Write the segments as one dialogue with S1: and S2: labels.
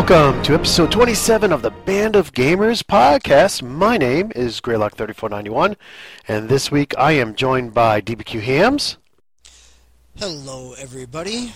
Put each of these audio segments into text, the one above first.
S1: Welcome to episode 27 of the Band of Gamers podcast. My name is Greylock3491, and this week I am joined by DBQ Hams.
S2: Hello, everybody.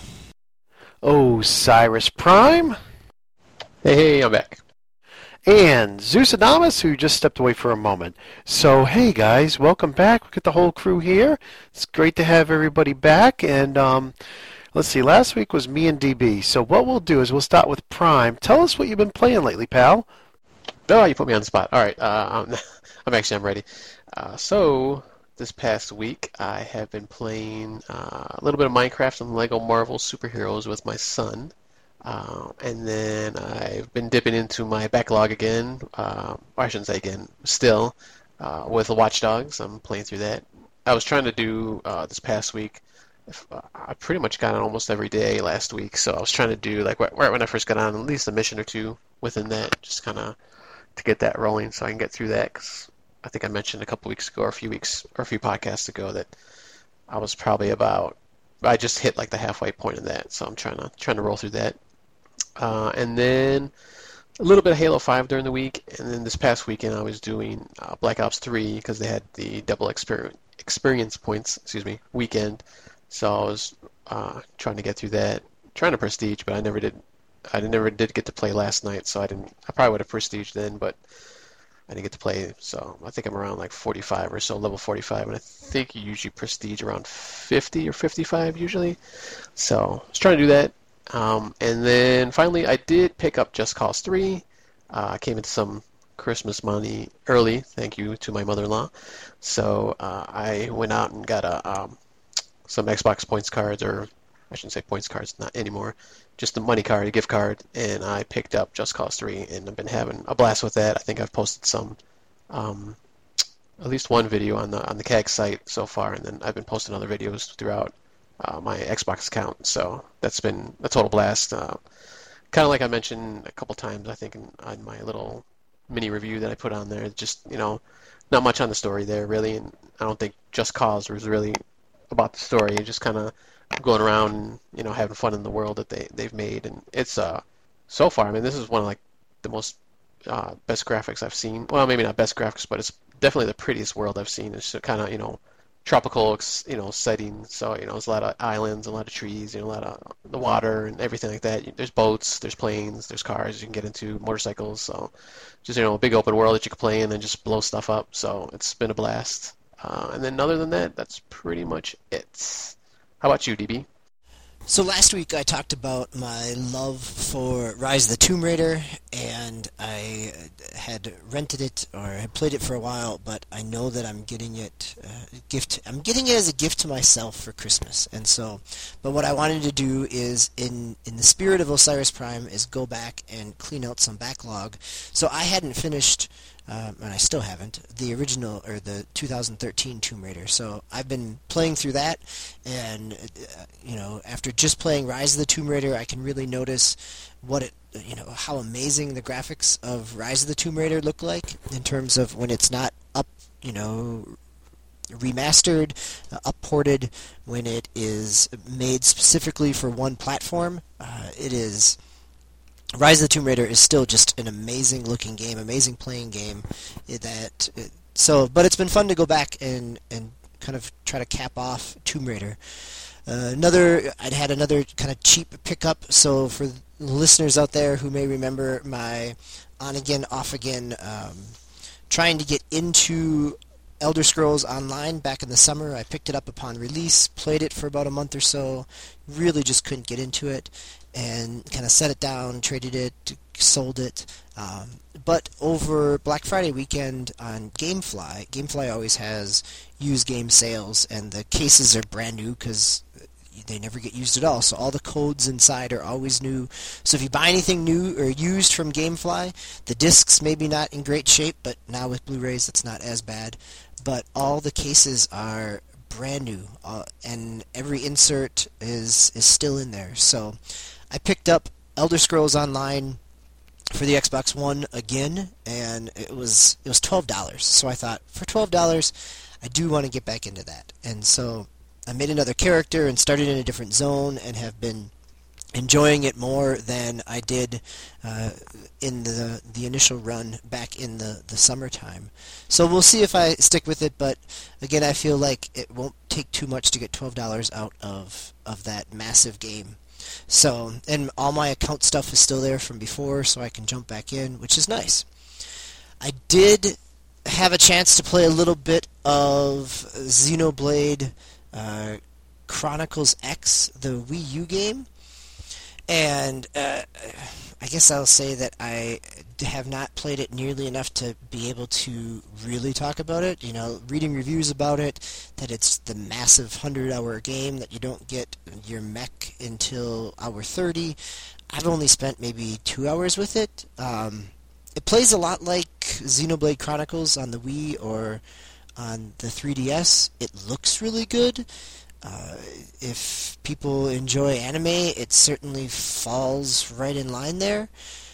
S1: Osiris Prime.
S3: Hey, I'm back.
S1: And Zeus Adamus, who just stepped away for a moment. So, hey guys, welcome back. We've got the whole crew here. It's great to have everybody back, and let's see, last week was me and DB. So what we'll do is we'll start with Prime. Tell us what you've been playing lately, pal.
S3: Oh, you put me on the spot. All right, I'm ready. So this past week I have been playing a little bit of Minecraft and Lego Marvel Superheroes with my son. And then I've been dipping into my backlog again, or I shouldn't say again, still, with the Watch Dogs. I'm playing through that. I was trying to do this past week. I pretty much got on almost every day last week, so I was trying to do, like, right when I first got on, at least a mission or two within that, just kind of to get that rolling so I can get through that, because I think I mentioned a couple weeks ago, or a few podcasts ago, that I was probably I just hit like the halfway point of that, so I'm trying to roll through that. And then a little bit of Halo 5 during the week, and then this past weekend I was doing Black Ops 3 because they had the double experience points, weekend. So I was trying to get through that, trying to prestige, but I never did get to play last night, so I probably would have prestiged then, but I didn't get to play, so I think I'm around like 45 or so, level 45, and I think you usually prestige around 50 or 55 usually. So I was trying to do that. And then finally I did pick up Just Cause 3. I came into some Christmas money early, thank you to my mother-in-law. So I went out and got some Xbox points cards, or I shouldn't say points cards, not anymore, just a money card, a gift card, and I picked up Just Cause 3, and I've been having a blast with that. I think I've posted some, at least one video on the CAG site so far, and then I've been posting other videos throughout my Xbox account, so that's been a total blast. Kind of like I mentioned a couple times, I think, on my little mini review that I put on there, just, not much on the story there, really, and I don't think Just Cause was really about the story, just kind of going around and having fun in the world that they've made, and it's so far, I mean, this is one of like the most best graphics I've seen. Well, maybe not best graphics, but it's definitely the prettiest world I've seen. It's kind of tropical setting, so there's a lot of islands, a lot of trees, a lot of the water and everything like that. There's boats, there's planes, there's cars you can get into, motorcycles, so just a big open world that you can play in and just blow stuff up. So it's been a blast. And then other than that, that's pretty much it. How about you, DB?
S2: So last week I talked about my love for Rise of the Tomb Raider, and I had rented it, or had played it for a while, but I know that I'm getting it I'm getting it as a gift to myself for Christmas. And so, but what I wanted to do is, in the spirit of Osiris Prime, is go back and clean out some backlog. So I hadn't finished, and I still haven't, the original, or the 2013 Tomb Raider. So I've been playing through that, and after just playing Rise of the Tomb Raider, I can really notice how amazing the graphics of Rise of the Tomb Raider look like, in terms of when it's not up, remastered, upported, when it is made specifically for one platform. Rise of the Tomb Raider is still just an amazing looking game, amazing playing game. But it's been fun to go back and kind of try to cap off Tomb Raider. I'd had another kind of cheap pickup, so for listeners out there who may remember my on-again, off-again trying to get into Elder Scrolls Online back in the summer. I picked it up upon release, played it for about a month or so, really just couldn't get into it, and kind of set it down, traded it, sold it. But over Black Friday weekend on GameFly always has used game sales, and the cases are brand new because they never get used at all, so all the codes inside are always new. So if you buy anything new or used from GameFly, the discs maybe not in great shape, but now with Blu-rays it's not as bad, but all the cases are brand new, and every insert is still in there. So I picked up Elder Scrolls Online for the Xbox One again, and it was $12. So I thought, for $12, I do want to get back into that. And so I made another character and started in a different zone, and have been enjoying it more than I did in the initial run back in the summertime. So we'll see if I stick with it, but again, I feel like it won't take too much to get $12 out of that massive game. So, and all my account stuff is still there from before, so I can jump back in, which is nice. I did have a chance to play a little bit of Xenoblade Chronicles X, the Wii U game. And I guess I'll say that I have not played it nearly enough to be able to really talk about it. You know, reading reviews about it, that it's the massive 100-hour game, that you don't get your mech until hour 30. I've only spent maybe 2 hours with it. It plays a lot like Xenoblade Chronicles on the Wii or on the 3DS. It looks really good. If people enjoy anime, it certainly falls right in line there.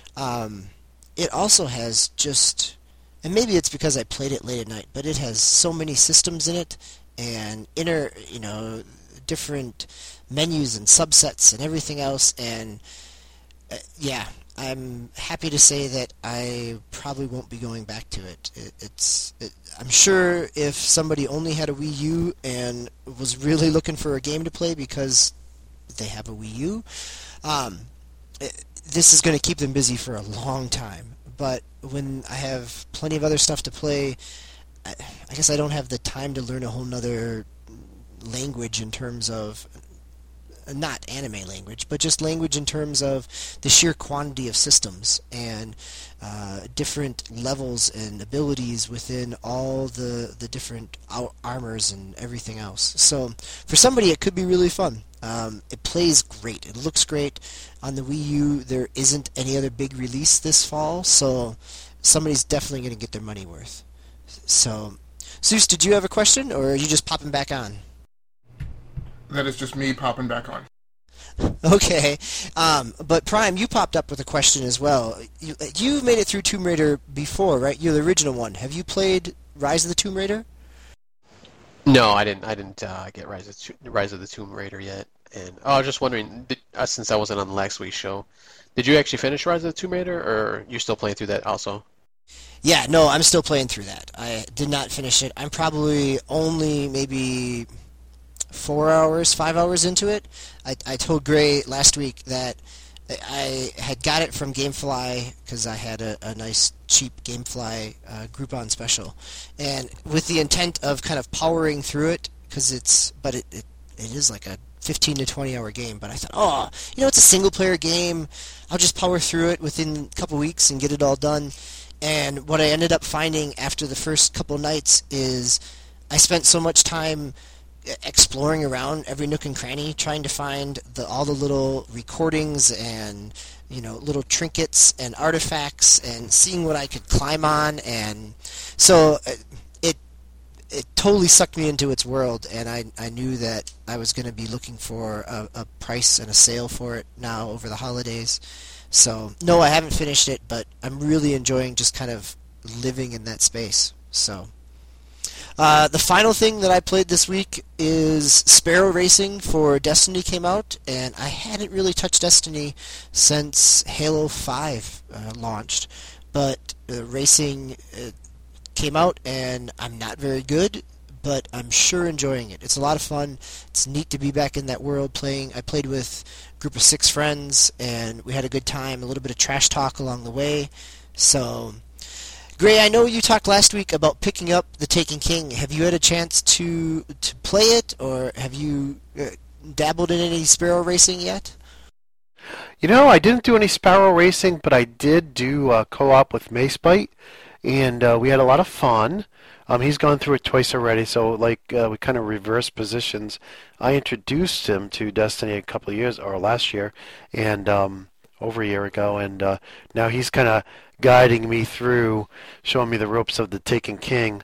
S2: It also has just, and maybe it's because I played it late at night, but it has so many systems in it, and different menus and subsets and everything else, and yeah, I'm happy to say that I probably won't be going back to it. I'm sure if somebody only had a Wii U and was really looking for a game to play because they have a Wii U, this is going to keep them busy for a long time. But when I have plenty of other stuff to play, I guess I don't have the time to learn a whole nother language in terms of, not anime language, but just language in terms of the sheer quantity of systems and different levels and abilities within all the different armors and everything else. So for somebody, it could be really fun. It plays great. It looks great. On the Wii U, there isn't any other big release this fall, so somebody's definitely going to get their money worth. So, Zeus, did you have a question, or are you just popping back on?
S4: That is just me popping back on.
S2: Okay, but Prime, you popped up with a question as well. You made it through Tomb Raider before, right? You're the original one. Have you played Rise of the Tomb Raider?
S3: No, I didn't get Rise of the Tomb Raider yet. And I was just wondering, since I wasn't on the last week's show, did you actually finish Rise of the Tomb Raider, or you're still playing through that also?
S2: Yeah, no, I'm still playing through that. I did not finish it. I'm probably only maybe 5 hours into it. I told Gray last week that I had got it from Gamefly because I had a nice cheap Gamefly Groupon special, and with the intent of kind of powering through it, because it is like a 15 to 20 hour game. But I thought, it's a single player game. I'll just power through it within a couple weeks and get it all done. And what I ended up finding after the first couple nights is I spent so much time exploring around every nook and cranny, trying to find all the little recordings and little trinkets and artifacts, and seeing what I could climb on, and so it totally sucked me into its world, and I knew that I was going to be looking for a price and a sale for it now over the holidays. So no, I haven't finished it, but I'm really enjoying just kind of living in that space. So. The final thing that I played this week is Sparrow Racing for Destiny came out, and I hadn't really touched Destiny since Halo 5 launched. But Racing came out, and I'm not very good, but I'm sure enjoying it. It's a lot of fun. It's neat to be back in that world playing. I played with a group of 6 friends, and we had a good time, a little bit of trash talk along the way. So... Gray, I know you talked last week about picking up The Taken King. Have you had a chance to play it, or have you dabbled in any Sparrow Racing yet?
S1: I didn't do any Sparrow Racing, but I did do co-op with Macebite, and we had a lot of fun. He's gone through it twice already, so we kind of reverse positions. I introduced him to Destiny a couple of years, or last year, and over a year ago, and now he's kind of guiding me through, showing me the ropes of The Taken King.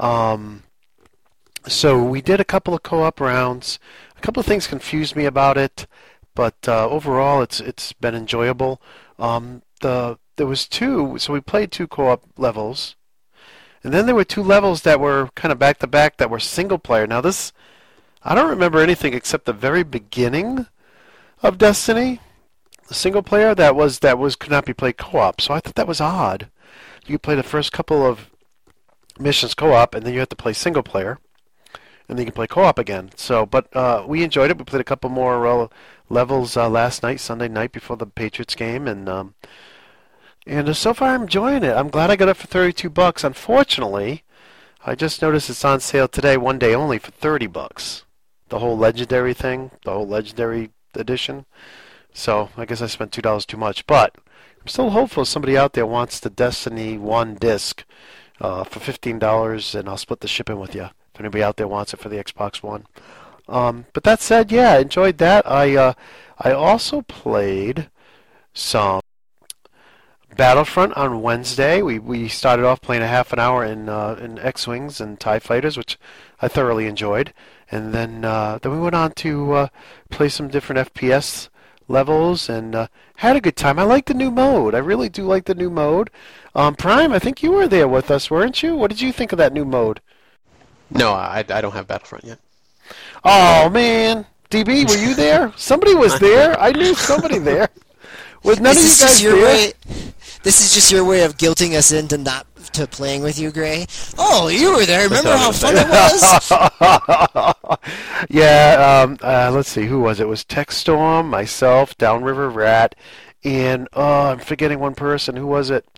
S1: So we did a couple of co-op rounds. A couple of things confused me about it, but overall it's been enjoyable. There was 2, so we played 2 co-op levels, and then there were 2 levels that were kind of back to back that were single player. Now this, I don't remember anything except the very beginning of Destiny. single player that was could not be played co-op. So I thought that was odd. You could play the first couple of missions co-op, and then you have to play single player, and then you can play co-op again. So, but we enjoyed it. We played a couple more levels last night, Sunday night, before the Patriots game, and so far I'm enjoying it. I'm glad I got it for $32. Unfortunately, I just noticed it's on sale today, one day only, for $30. The whole legendary thing, the whole legendary edition. So I guess I spent $2 too much, but I'm still hopeful somebody out there wants the Destiny 1 disc for $15, and I'll split the shipping with you if anybody out there wants it for the Xbox One. But that said, yeah, I enjoyed that. I also played some Battlefront on Wednesday. We started off playing a half an hour in X-Wings and TIE Fighters, which I thoroughly enjoyed. And then we went on to play some different FPS levels and had a good time. I like the new mode. I really do like the new mode. Prime, I think you were there with us, weren't you? What did you think of that new mode?
S3: No, I don't have Battlefront yet.
S1: Oh, man. DB, were you there? Somebody was there. I knew somebody there. Was none of you guys there?
S2: This is just your way of guilting us into not to playing with you, Gray. Oh, you were there. Remember how fun it was?
S1: Yeah, let's see. Who was it? It was Techstorm, myself, Downriver Rat, and I'm forgetting one person. Who was it?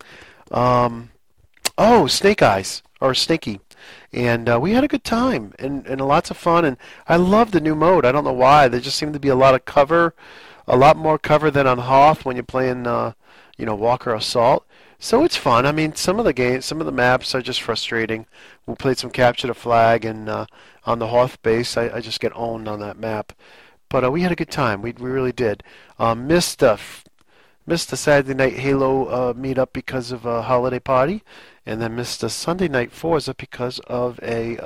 S1: Snake Eyes, or Snaky. And we had a good time and lots of fun. And I love the new mode. I don't know why. There just seemed to be a lot of cover, a lot more cover than on Hoth when you're playing, Walker Assault. So it's fun. I mean, some of the maps are just frustrating. We played some Capture the Flag, and on the Hoth base, I just get owned on that map. But we had a good time. We really did. Missed the Saturday night Halo meetup because of a holiday party, and then missed the Sunday night Forza because of a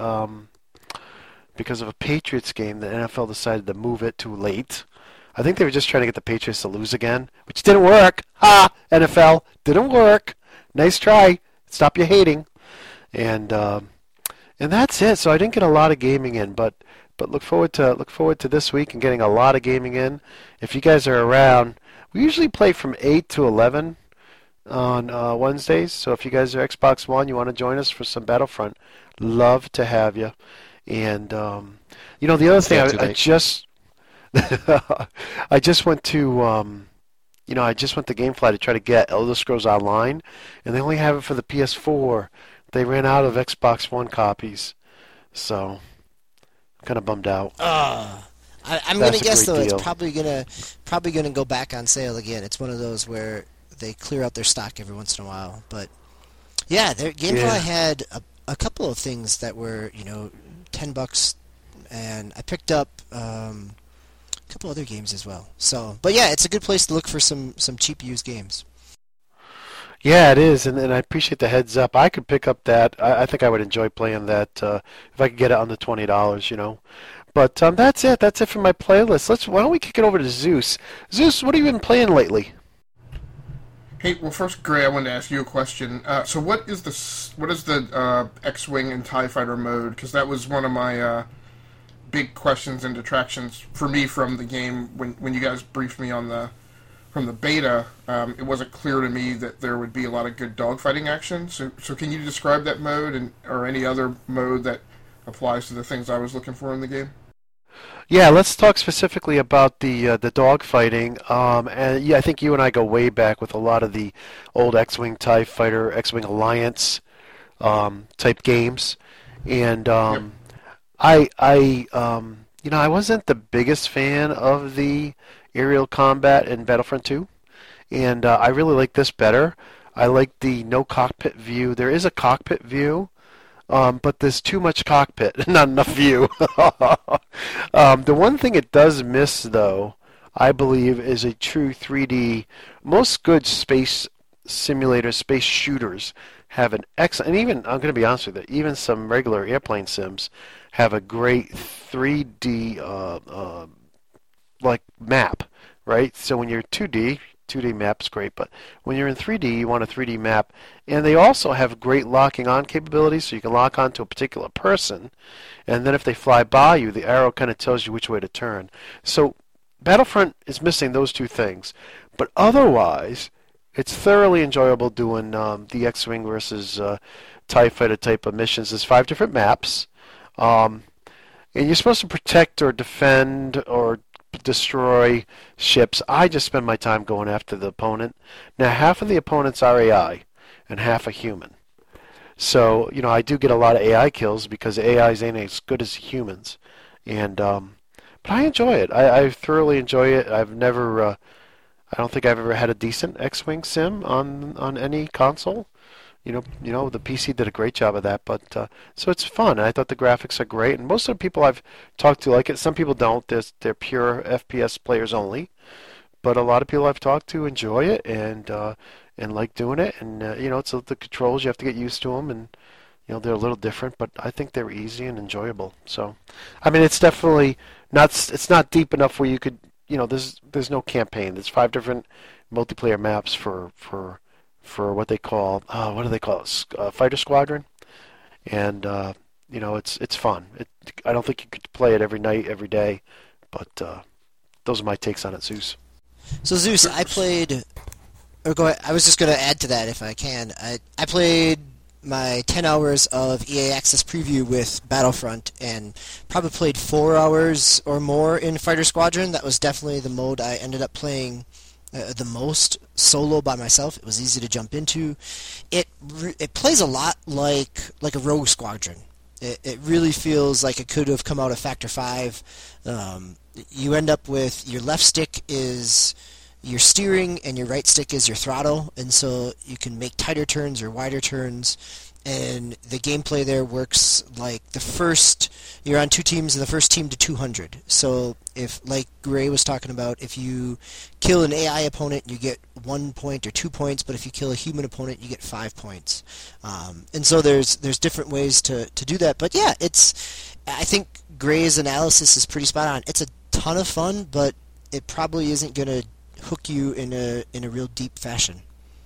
S1: Patriots game. The NFL decided to move it too late. I think they were just trying to get the Patriots to lose again, which didn't work. Ha! NFL, didn't work. Nice try. Stop your hating. And that's it. So I didn't get a lot of gaming in, but look forward to this week and getting a lot of gaming in. If you guys are around, we usually play from 8 to 11 on Wednesdays. So if you guys are Xbox One, you want to join us for some Battlefront, love to have you. And the other thing I just I just went to GameFly to try to get Elder Scrolls Online, and they only have it for the PS4. They ran out of Xbox One copies, so I'm kind of bummed out.
S2: I'm gonna guess though it's probably gonna go back on sale again. It's one of those where they clear out their stock every once in a while. But yeah, GameFly had a couple of things that were $10, and I picked up a couple other games as well. So, but yeah, it's a good place to look for some cheap used games.
S1: Yeah, it is, and I appreciate the heads up. I could pick up that. I think I would enjoy playing that if I could get it under $20, But that's it. That's it for my playlist. Why don't we kick it over to Zeus? Zeus, what have you been playing lately?
S4: Hey, well, first, Gray, I wanted to ask you a question. So, what is the X-wing and TIE fighter mode? Because that was one of my big questions and detractions for me from the game when you guys briefed me on from the beta. It wasn't clear to me that there would be a lot of good dogfighting action. So can you describe that mode or any other mode that applies to the things I was looking for in the game?
S1: Yeah, let's talk specifically about the dogfighting. And yeah, I think you and I go way back with a lot of the old X-wing TIE fighter, X-wing Alliance type games, and
S4: Yep.
S1: I wasn't the biggest fan of the aerial combat in Battlefront 2, and I really like this better. I like the no cockpit view. There is a cockpit view, but there's too much cockpit, not enough view. The one thing it does miss, though, I believe, is a true 3D. Most good space simulators, space shooters, have an excellent, and even, I'm going to be honest with you, even some regular airplane sims have a great 3D like map, right? So when you're 2D map's great, but when you're in 3D, you want a 3D map. And they also have great locking on capabilities, so you can lock on to a particular person, and then if they fly by you, the arrow kind of tells you which way to turn. So Battlefront is missing those two things. But otherwise, it's thoroughly enjoyable doing the X-Wing versus TIE Fighter type of missions. There's 5 different maps. And you're supposed to protect or defend or destroy ships. I just spend my time going after the opponent. Now, half of the opponents are AI and half are human. So, I do get a lot of AI kills because AIs ain't as good as humans. And but I enjoy it. I thoroughly enjoy it. I've never, I don't think I've ever had a decent X-Wing sim on any console. The PC did a great job of that, but so it's fun. I thought the graphics are great, and most of the people I've talked to like it. Some people don't. They're pure FPS players only, but a lot of people I've talked to enjoy it and like doing it. And it's the controls, you have to get used to them, and they're a little different, but I think they're easy and enjoyable. So, I mean, it's definitely not. It's not deep enough where you could. There's no campaign. There's 5 different multiplayer maps for what they call what do they call it? Fighter Squadron, and it's fun. I don't think you could play it every night, every day, but those are my takes on it, Zeus.
S2: So Zeus, I played. Or go ahead. I was just going to add to that if I can. I played my 10 hours of EA Access preview with Battlefront and probably played 4 hours or more in Fighter Squadron. That was definitely the mode I ended up playing the most solo by myself. It was easy to jump into. It plays a lot like a Rogue Squadron. It really feels like it could have come out of Factor 5. You end up with your left stick is your steering and your right stick is your throttle, and so you can make tighter turns or wider turns. And the gameplay there works like you're on 2 teams and the first team to 200. So if, like Gray was talking about, if you kill an AI opponent, you get 1 point or 2 points, but if you kill a human opponent, you get 5 points. And so there's different ways to do that. But yeah, I think Gray's analysis is pretty spot on. It's a ton of fun, but it probably isn't going to hook you in a real deep fashion.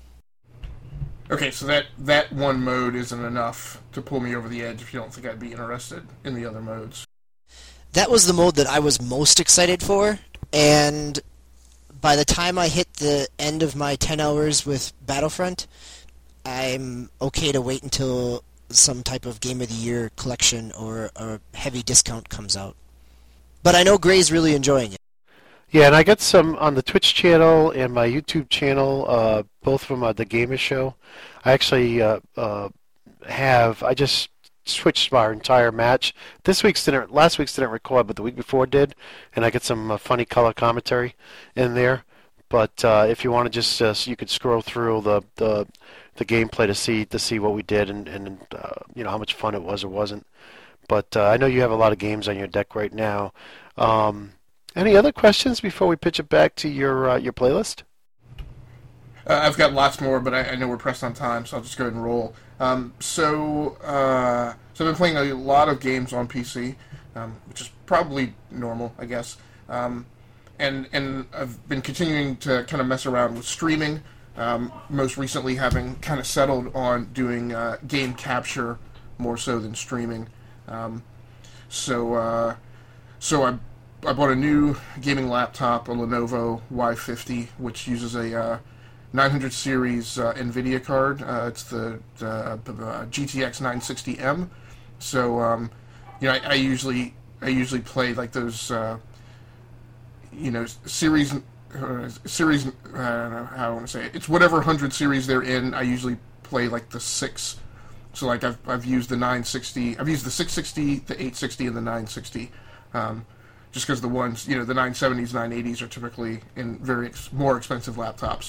S4: Okay, so that one mode isn't enough to pull me over the edge if you don't think I'd be interested in the other modes.
S2: That was the mode that I was most excited for, and by the time I hit the end of my 10 hours with Battlefront, I'm okay to wait until some type of Game of the Year collection or a heavy discount comes out. But I know Gray's really enjoying it.
S1: Yeah, and I got some on the Twitch channel and my YouTube channel, both from the Gamer Show. I actually I just switched our entire match. Last week's didn't record, but the week before did, and I get some funny color commentary in there. But if you want to just, so you could scroll through the gameplay to see what we did and how much fun it was or wasn't. But I know you have a lot of games on your deck right now. Any other questions before we pitch it back to your playlist?
S4: I've got lots more, but I know we're pressed on time, so I'll just go ahead and roll. So I've been playing a lot of games on PC, which is probably normal, I guess. And I've been continuing to kind of mess around with streaming, most recently having kind of settled on doing game capture more so than streaming. So I bought a new gaming laptop, a Lenovo Y50, which uses a 900 series NVIDIA card. It's the GTX 960M. So I usually play like those series. I don't know how I want to say it. It's whatever 100 series they're in. I usually play like the 6. So like I've used the 960. I've used the 660, the 860, and the 960. Just because the ones, the 970s, 980s are typically in more expensive laptops.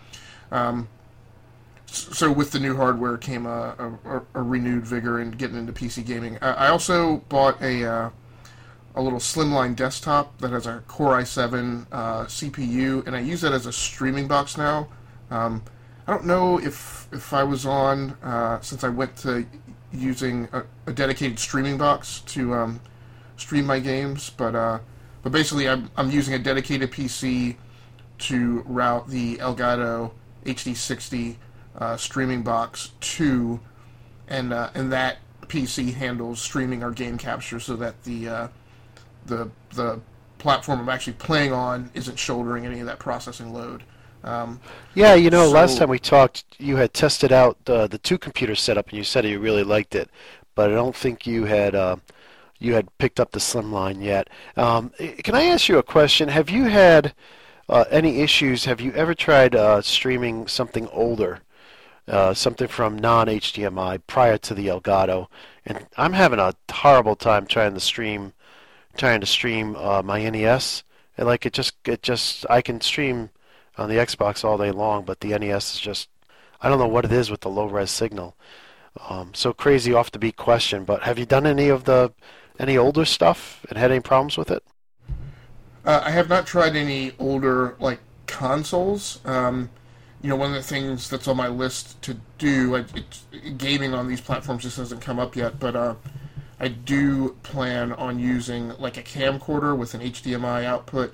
S4: So with the new hardware came a renewed vigor in getting into PC gaming. I also bought a little slimline desktop that has a Core i7 CPU, and I use that as a streaming box now. I don't know if I was on, since I went to using a dedicated streaming box to stream my games, but basically I'm using a dedicated PC to route the Elgato HD60 streaming box to, and that PC handles streaming our game capture so that the platform I'm actually playing on isn't shouldering any of that processing load.
S1: Yeah, you know, last
S4: So
S1: time we talked, you had tested out the two computer setup, and you said you really liked it, but I don't think you had picked up the Slimline yet. Can I ask you a question? Have you had any issues? Have you ever tried streaming something older, something from non-HDMI prior to the Elgato? And I'm having a horrible time trying to stream my NES. And like it just I can stream on the Xbox all day long, but the NES is just I don't know what it is with the low res signal. So crazy off the beat question, but have you done any older stuff and had any problems with it?
S4: I have not tried any older like consoles. One of the things that's on my list to do, gaming on these platforms just hasn't come up yet, but I do plan on using like a camcorder with an HDMI output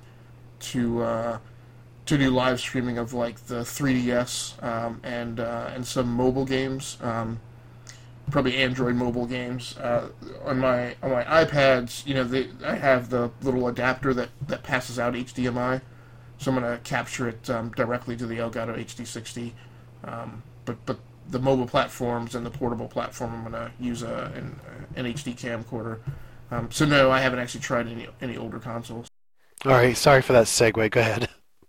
S4: to do live streaming of like the 3DS and some mobile games, probably Android mobile games. On my iPads, I have the little adapter that passes out HDMI, so I'm going to capture it directly to the Elgato HD60. But the mobile platforms and the portable platform, I'm going to use an HD camcorder. So no, I haven't actually tried any older consoles.
S1: All right, sorry for that segue. Go ahead.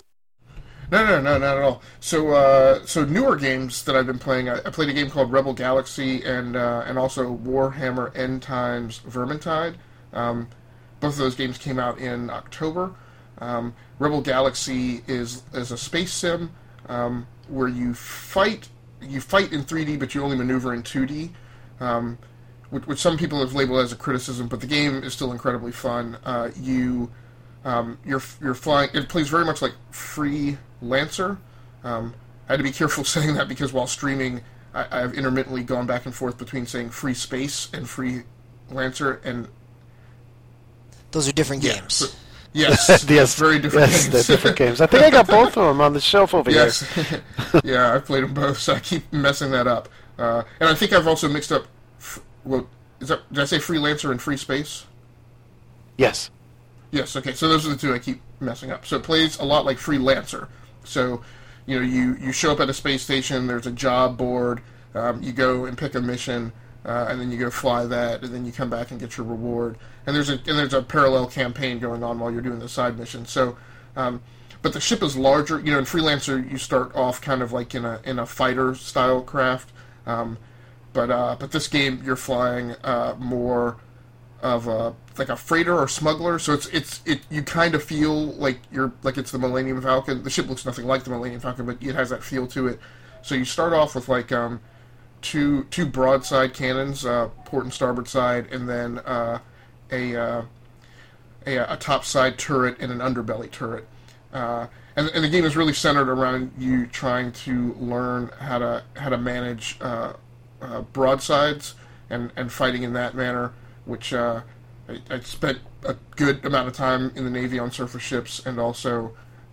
S4: No, not at all. So newer games that I've been playing, I played a game called Rebel Galaxy and also Warhammer End Times Vermintide. Both of those games came out in October. Rebel Galaxy is a space sim where you fight in 3D, but you only maneuver in 2D, which some people have labeled as a criticism, but the game is still incredibly fun. You're flying. It plays very much like Freelancer. I had to be careful saying that because while streaming, I've intermittently gone back and forth between saying Free Space and Freelancer, and
S2: Those are different
S4: yeah,
S2: games.
S4: yes,
S1: Yes,
S4: very different
S1: yes,
S4: games.
S1: they're different games. I think I got both of them on the shelf over here.
S4: Yes, yeah, I've played them both, so I keep messing that up. And I think I've also mixed up. Did I say Freelancer and Free Space?
S1: Yes.
S4: Yes, okay, so those are the two I keep messing up. So it plays a lot like Freelancer. So, you show up at a space station, there's a job board, you go and pick a mission, and then you go fly that, and then you come back and get your reward. And there's a parallel campaign going on while you're doing the side mission. So, but the ship is larger. In Freelancer, you start off kind of like in a fighter style craft, but this game you're flying more of like a freighter or smuggler, so you kind of feel like it's the Millennium Falcon. The ship looks nothing like the Millennium Falcon, but it has that feel to it. So you start off with like two broadside cannons, port and starboard side, and then a top side turret and an underbelly turret. And the game is really centered around you trying to learn how to manage broadsides and fighting in that manner, which I spent a good amount of time in the Navy on surface ships, and also,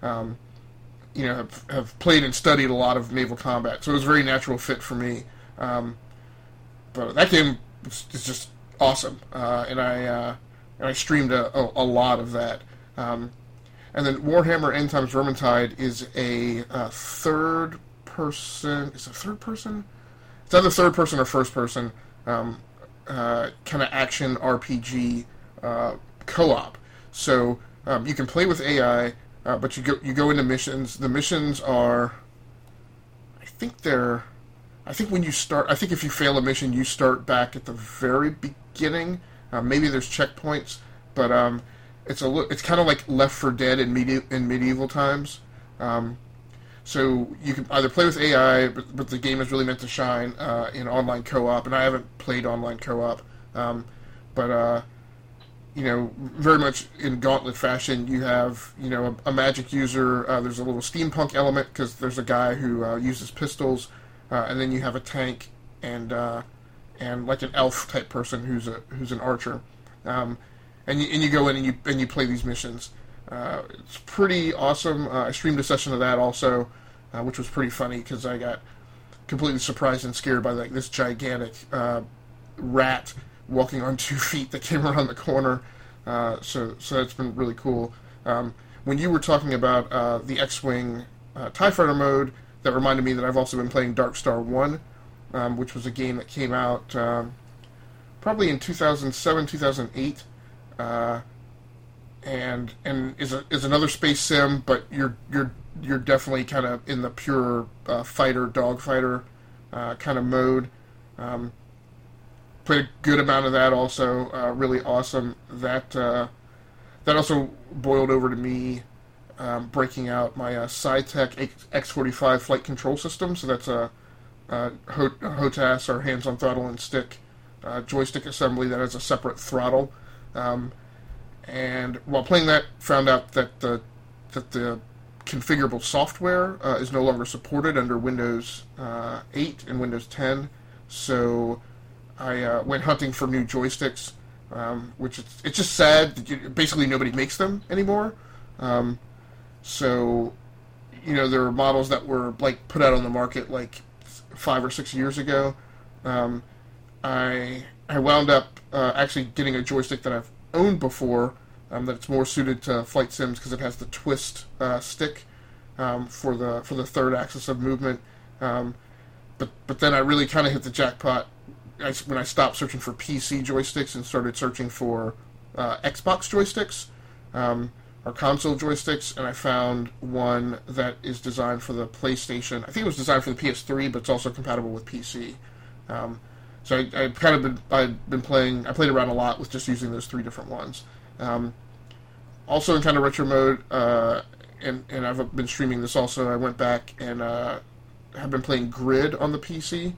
S4: have played and studied a lot of naval combat. So it was a very natural fit for me. But that game is just awesome, and I streamed a lot of that. And then Warhammer End Times Vermintide is a third person. Is it third person? It's either third person or first person. Kind of action RPG co-op. So you can play with AI, but you go into missions. The missions are, I think when you start, I think if you fail a mission, you start back at the very beginning. Maybe there's checkpoints, but it's kind of like Left 4 Dead in medieval times. So you can either play with AI, but the game is really meant to shine in online co-op, and I haven't played online co-op. But very much in Gauntlet fashion, you have, a magic user, there's a little steampunk element, because there's a guy who uses pistols, and then you have a tank, and like an elf-type person who's an archer. And you go in and you play these missions. It's pretty awesome. I streamed a session of that also, which was pretty funny because I got completely surprised and scared by like this gigantic rat walking on 2 feet that came around the corner. So that's been really cool. When you were talking about the X-Wing TIE Fighter mode, that reminded me that I've also been playing Dark Star 1, which was a game that came out probably in 2007, 2008, and is another space sim, but you're definitely kind of in the pure dogfighter kind of mode. Played a good amount of that also, really awesome. That also boiled over to me breaking out my Scitech X45 flight control system. So that's a HOTAS, or hands-on throttle and stick joystick assembly that has a separate throttle. And while playing that, found out that the configurable software is no longer supported under Windows 8 and Windows 10. So I went hunting for new joysticks, which it's just sad that basically nobody makes them anymore. So, there are models that were like put out on the market like 5 or 6 years ago. I wound up actually getting a joystick that I've owned before, that's more suited to flight sims because it has the twist stick for the third axis of movement. But then I really kind of hit the jackpot when I stopped searching for PC joysticks and started searching for Xbox joysticks or console joysticks, and I found one that is designed for the PlayStation. I think it was designed for the PS3, but it's also compatible with PC. So I've been playing. I played around a lot with just using those 3 different ones. Also in kind of retro mode, and I've been streaming this also. I went back and have been playing Grid on the PC.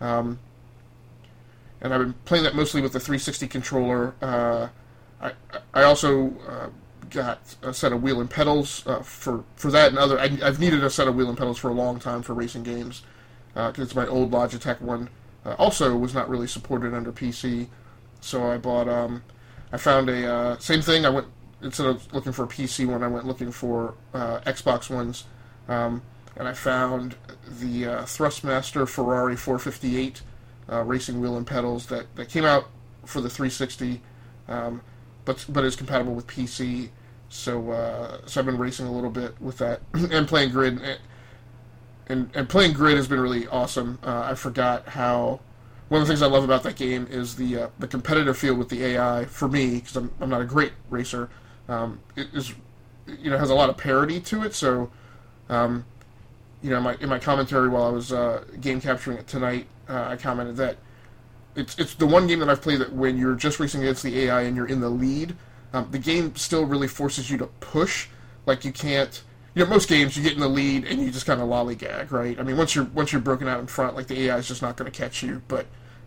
S4: And I've been playing that mostly with the 360 controller. I also got a set of wheel and pedals for that and other. I've needed a set of wheel and pedals for a long time for racing games because my old Logitech one also was not really supported under PC. So I bought. I found a same thing. I went instead of looking for a PC one, I went looking for Xbox ones, and I found the Thrustmaster Ferrari 458. Racing wheel and pedals that came out for the 360, but is compatible with PC. So I've been racing a little bit with that and playing Grid, and playing Grid has been really awesome. I forgot how one of the things I love about that game is the competitive feel with the AI. For me, because I'm not a great racer, it is has a lot of parity to it. So in my commentary while I was game capturing it tonight. I commented that it's the one game that I've played that when you're just racing against the AI and you're in the lead, the game still really forces you to push. Like you can't, most games you get in the lead and you just kind of lollygag, right? I mean, once you're broken out in front, like the AI is just not going to catch you. But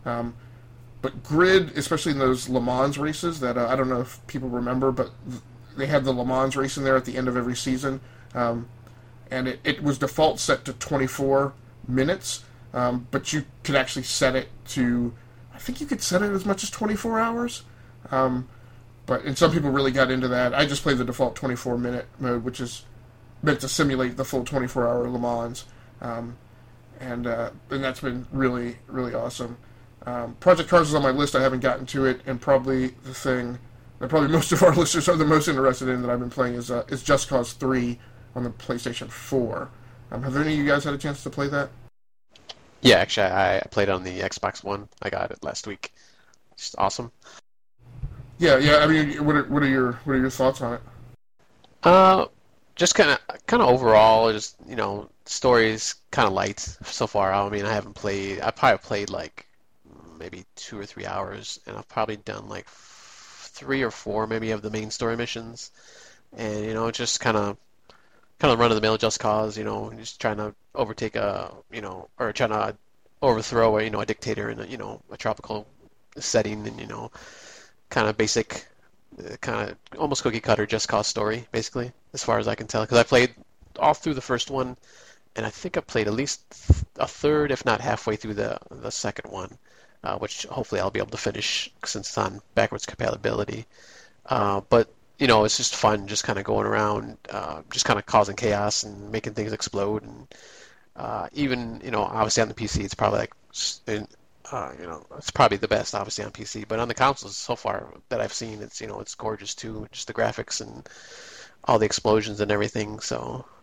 S4: Grid, especially in those Le Mans races that I don't know if people remember, but they had the Le Mans race in there at the end of every season, and it was default set to 24 minutes. But you could actually set it to, I think you could set it as much as 24 hours. And some people really got into that. I just played the default 24-minute mode, which is meant to simulate the full 24-hour Le Mans. And that's been really, really awesome. Project Cars is on my list. I haven't gotten to it, and probably the thing that probably most of our listeners are the most interested in that I've been playing is Just Cause 3 on the PlayStation 4. Have any of you guys had a chance to play that?
S3: Yeah, actually, I played it on the Xbox One. I got it last week. Just awesome.
S4: Yeah. I mean, what are your thoughts on it?
S3: Just kind of overall, just story's kind of light so far. I mean, I probably played like maybe 2 or 3 hours, and I've probably done like 3 or 4 maybe of the main story missions, and just kind of run of the mill Just Cause, just trying to overtake or trying to overthrow a dictator in a tropical setting, and kind of basic, kind of almost cookie cutter Just Cause story, basically, as far as I can tell. Because I played all through the first one, and I think I played at least a third, if not halfway through the second one, which hopefully I'll be able to finish since it's on backwards compatibility. But it's just fun, just kind of going around, just kind of causing chaos and making things explode. And even, obviously on the PC, it's probably like, it's probably the best, obviously on PC. But on the consoles so far that I've seen, it's gorgeous too. Just the graphics and all the explosions and everything. So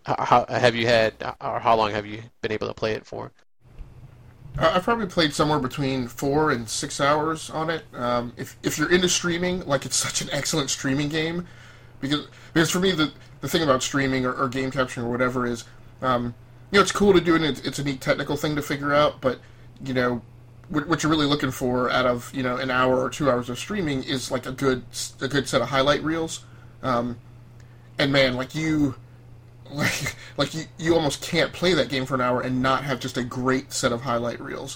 S3: How have you had, or how long have you been able to play it for?
S4: I've probably played somewhere between 4 and 6 hours on it. If you're into streaming, like it's such an excellent streaming game, because for me the thing about streaming or game capturing or whatever is, it's cool to do and it's a neat technical thing to figure out, but what you're really looking for out of an hour or 2 hours of streaming is like a good set of highlight reels, and man, you almost can't play that game for an hour and not have just a great set of highlight reels.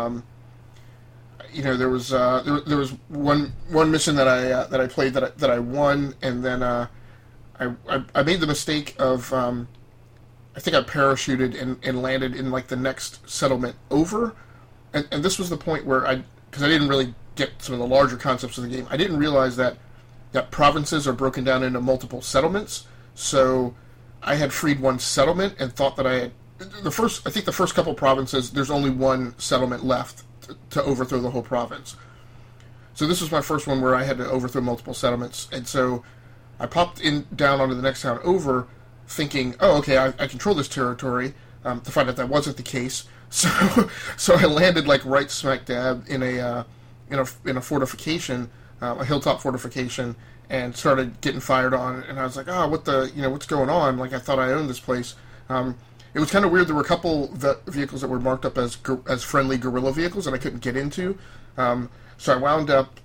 S4: There was one mission that I played that I won, and then I made the mistake of I think I parachuted and landed in like the next settlement over, and this was the point where because I didn't really get some of the larger concepts of the game, I didn't realize that provinces are broken down into multiple settlements, so I had freed one settlement and thought that I had the first couple provinces, there's only one settlement left to overthrow the whole province. So this was my first one where I had to overthrow multiple settlements, and so I popped down onto the next town over, thinking, oh, okay, I control this territory. To find out that wasn't the case, so I landed like right smack dab in a fortification, a hilltop fortification, and started getting fired on. And I was like, oh, what's going on? Like, I thought I owned this place. It was kind of weird. There were a couple vehicles that were marked up as friendly guerrilla vehicles that I couldn't get into. So I wound up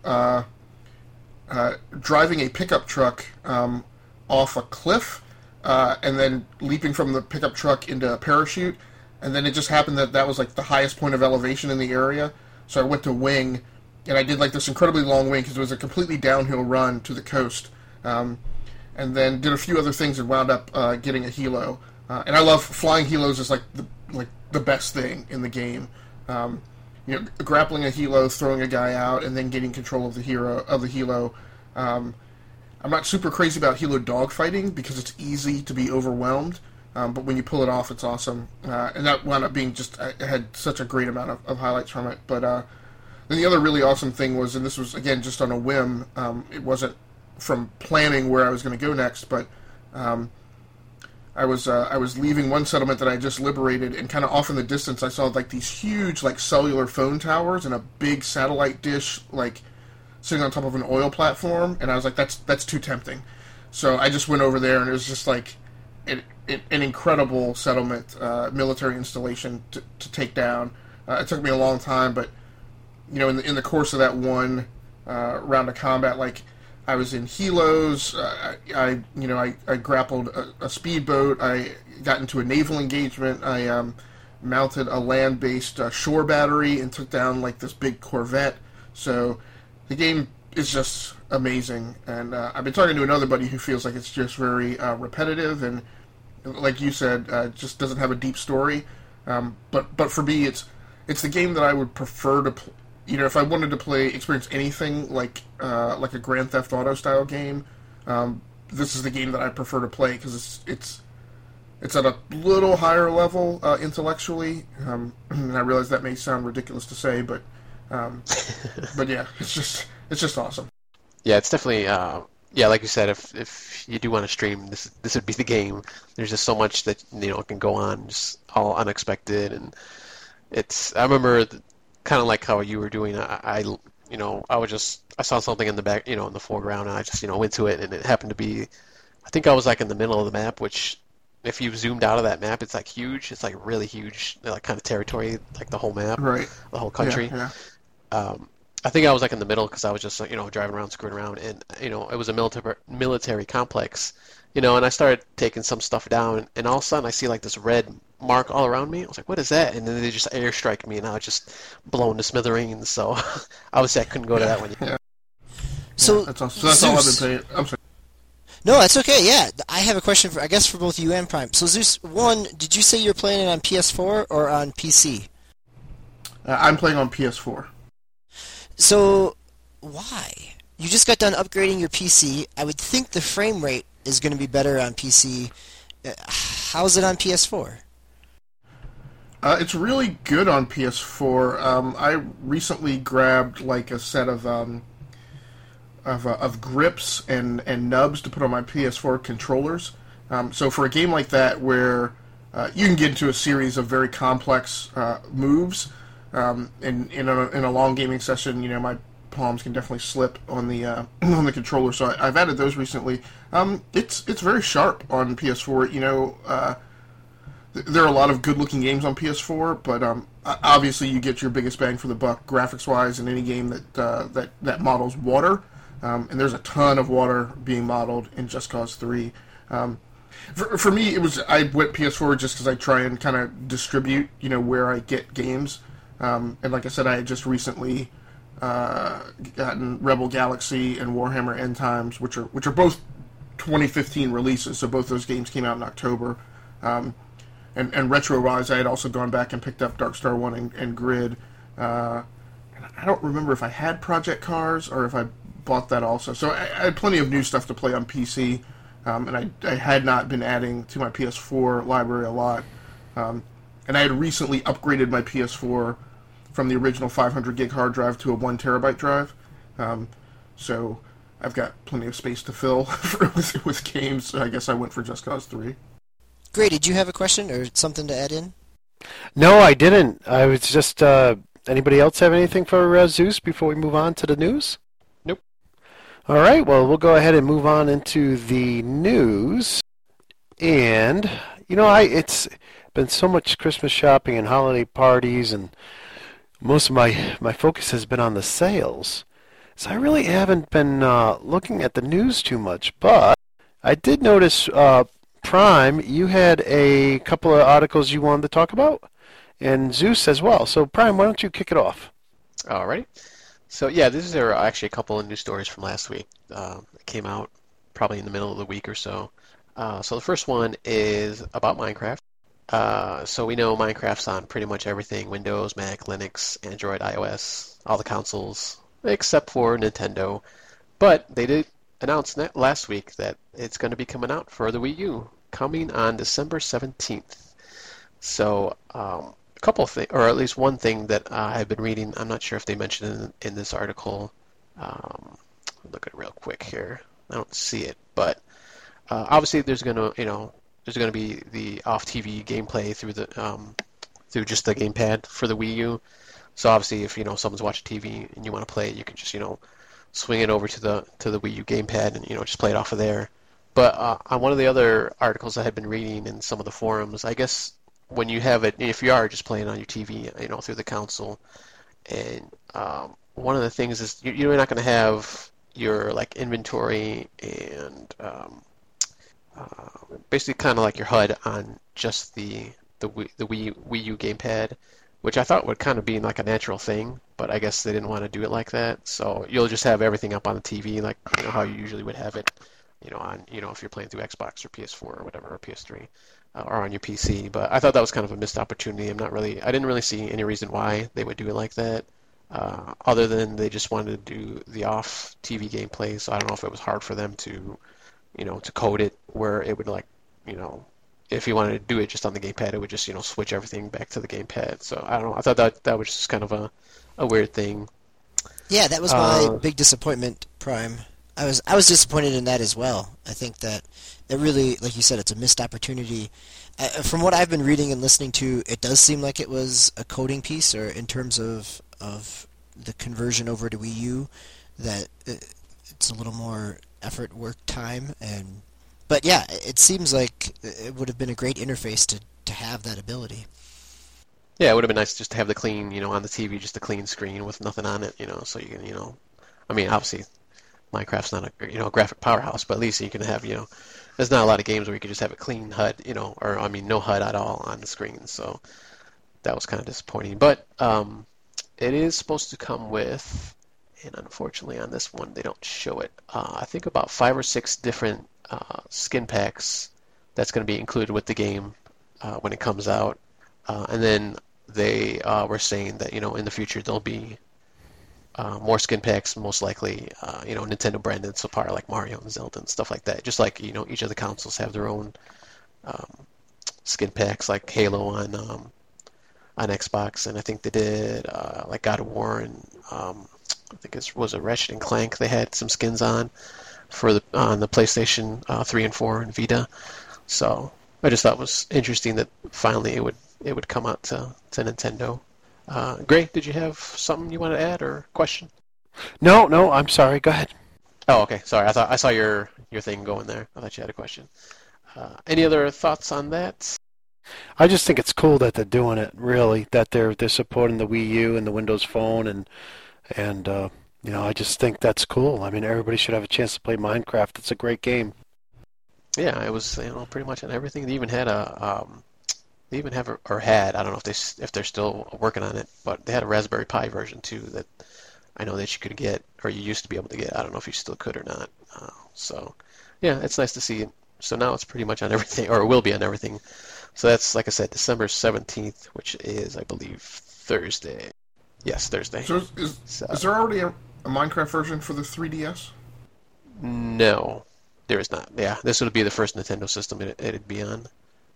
S4: driving a pickup truck off a cliff, and then leaping from the pickup truck into a parachute. And then it just happened that was like the highest point of elevation in the area. So I went to wing, and I did like this incredibly long wing because it was a completely downhill run to the coast. And then did a few other things and wound up getting a helo. And I love flying helos is like the best thing in the game. Grappling a helo, throwing a guy out, and then getting control of the helo. I'm not super crazy about helo dogfighting because it's easy to be overwhelmed, but when you pull it off, it's awesome. And that wound up being I had such a great amount of highlights from it. But then the other really awesome thing was, and this was again just on a whim, it wasn't from planning where I was going to go next, but I was leaving one settlement that I just liberated, and kind of off in the distance, I saw like these huge like cellular phone towers and a big satellite dish like sitting on top of an oil platform, and I was like, that's too tempting. So I just went over there, and it was just like an incredible settlement, military installation to take down. It took me a long time, but in the course of that one round of combat, like, I was in helos. I grappled a speedboat. I got into a naval engagement. I mounted a land-based shore battery and took down like this big corvette. So the game is just amazing. And I've been talking to another buddy who feels like it's just very repetitive and, like you said, just doesn't have a deep story. But for me, it's the game that I would prefer to play. If I wanted to experience anything like a Grand Theft Auto style game, this is the game that I prefer to play because it's at a little higher level intellectually. And I realize that may sound ridiculous to say, but yeah, it's just awesome.
S3: Yeah, it's definitely like you said, if you do want to stream, this would be the game. There's just so much that can go on, just all unexpected, and I remember. Kind of like how you were doing. I saw something in the back, in the foreground, and I just, went to it, and it happened to be, I think I was like in the middle of the map, which, if you zoomed out of that map, it's like huge. It's like really huge, like kind of territory, like the whole map,
S4: right?
S3: The whole country.
S4: Yeah.
S3: I think I was like in the middle because I was just, driving around, screwing around, and it was a military complex, and I started taking some stuff down, and all of a sudden I see like this red mark all around me. I was like, what is that? And then they just airstrike me, and I was just blown to smithereens. So obviously I couldn't go to that one.
S4: Yeah.
S2: So
S4: that's all I've been playing. I'm sorry.
S2: No, that's okay. Yeah, I have a question for both you and Prime. So Zeus, one, did you say you're playing it on PS4 or on PC?
S4: I'm playing on PS4.
S2: So why? You just got done upgrading your PC. I would think the frame rate is going to be better on PC. How's it on PS4?
S4: It's really good on PS4. I recently grabbed like a set of grips and nubs to put on my PS4 controllers, So for a game like that where you can get into a series of very complex moves, and in a long gaming session, my palms can definitely slip on the on the controller. So I've added those recently. It's very sharp on PS4. There are a lot of good-looking games on PS4, but obviously you get your biggest bang for the buck graphics-wise in any game that models water, and there's a ton of water being modeled in Just Cause 3. For me, I went PS4 just because I try and kind of distribute, where I get games. And like I said, I had just recently gotten Rebel Galaxy and Warhammer End Times, which are both 2015 releases. So both those games came out in October. And retro-wise, I had also gone back and picked up Darkstar 1 and Grid. And I don't remember if I had Project Cars or if I bought that also. So I had plenty of new stuff to play on PC. And I had not been adding to my PS4 library a lot. And I had recently upgraded my PS4 from the original 500 gig hard drive to a 1 terabyte drive. So I've got plenty of space to fill with games. So I guess I went for Just Cause 3.
S2: Great. Did you have a question or something to add in?
S1: No, I didn't. I was just... anybody else have anything for Zeus before we move on to the news?
S3: Nope.
S1: All right, well, we'll go ahead and move on into the news. And, it's been so much Christmas shopping and holiday parties, and most of my focus has been on the sales. So I really haven't been looking at the news too much, but I did notice... Prime, you had a couple of articles you wanted to talk about, and Zeus as well. So, Prime, why don't you kick it off?
S3: Alrighty. So, yeah, these are actually a couple of news stories from last week. It came out probably in the middle of the week or so. So the first one is about Minecraft. So we know Minecraft's on pretty much everything: Windows, Mac, Linux, Android, iOS, all the consoles, except for Nintendo. But they did announced last week that it's going to be coming out for the Wii U, coming on December 17th. So a couple of things, or at least one thing that I've been reading, I'm not sure if they mentioned in this article. Look at it real quick here. I don't see it, but obviously there's going to be the off-TV gameplay through just the gamepad for the Wii U. So obviously if someone's watching TV and you want to play it, you can just swing it over to the Wii U gamepad and just play it off of there. But on one of the other articles I had been reading in some of the forums, I guess when you have it, if you are just playing on your TV, through the console, and one of the things is you're not going to have your inventory and basically kind of like your HUD on just the Wii U gamepad, which I thought would kind of be like a natural thing, but I guess they didn't want to do it like that. So you'll just have everything up on the TV, like how you usually would have it, on if you're playing through Xbox or PS4 or whatever, or PS3, or on your PC. But I thought that was kind of a missed opportunity. I didn't really see any reason why they would do it like that, other than they just wanted to do the off TV gameplay. So I don't know if it was hard for them to, to code it where it would if you wanted to do it just on the gamepad, it would just switch everything back to the gamepad. So I don't know. I thought that was just kind of a weird thing.
S2: Yeah, that was my big disappointment, Prime. I was disappointed in that as well. I think that it really, like you said, it's a missed opportunity. From what I've been reading and listening to, it does seem like it was a coding piece, or in terms of the conversion over to Wii U, that it's a little more effort, work, time, but yeah, it seems like it would have been a great interface to have that ability.
S3: Yeah, it would have been nice just to have the clean, on the TV, just a clean screen with nothing on it, so you can, I mean, obviously, Minecraft's not a, graphic powerhouse, but at least you can have, there's not a lot of games where you can just have a clean HUD, or, I mean, no HUD at all on the screen, so that was kind of disappointing. But it is supposed to come with, and unfortunately on this one, they don't show it, I think about 5 or 6 different skin packs that's going to be included with the game when it comes out, and then they were saying that in the future there'll be more skin packs, most likely Nintendo branded, so part like Mario and Zelda and stuff like that. Just like each of the consoles have their own skin packs, like Halo on Xbox, and I think they did like God of War, and I think it was a Ratchet and Clank. They had some skins on the PlayStation 3 and 4 and Vita. So I just thought it was interesting that finally it would come out to Nintendo. Gray, did you have something you want to add or question?
S1: No, I'm sorry. Go ahead.
S3: Oh, okay. Sorry, I saw your thing going there. I thought you had a question. Any other thoughts on that?
S1: I just think it's cool that they're doing it. Really, that they're supporting the Wii U and the Windows Phone, and I just think that's cool. I mean, everybody should have a chance to play Minecraft. It's a great game.
S3: Yeah, it was pretty much on everything. They even had they even have or had, I don't know if they're still working on it, but they had a Raspberry Pi version too that I know that you could get, or you used to be able to get. I don't know if you still could or not. So yeah, it's nice to see it. So now it's pretty much on everything, or it will be on everything. So that's, like I said, December 17th, which is, I believe, Thursday. Yes, Thursday.
S4: So is there already a Minecraft version for the 3DS?
S3: No, there is not. Yeah, this would be the first Nintendo system it'd be on.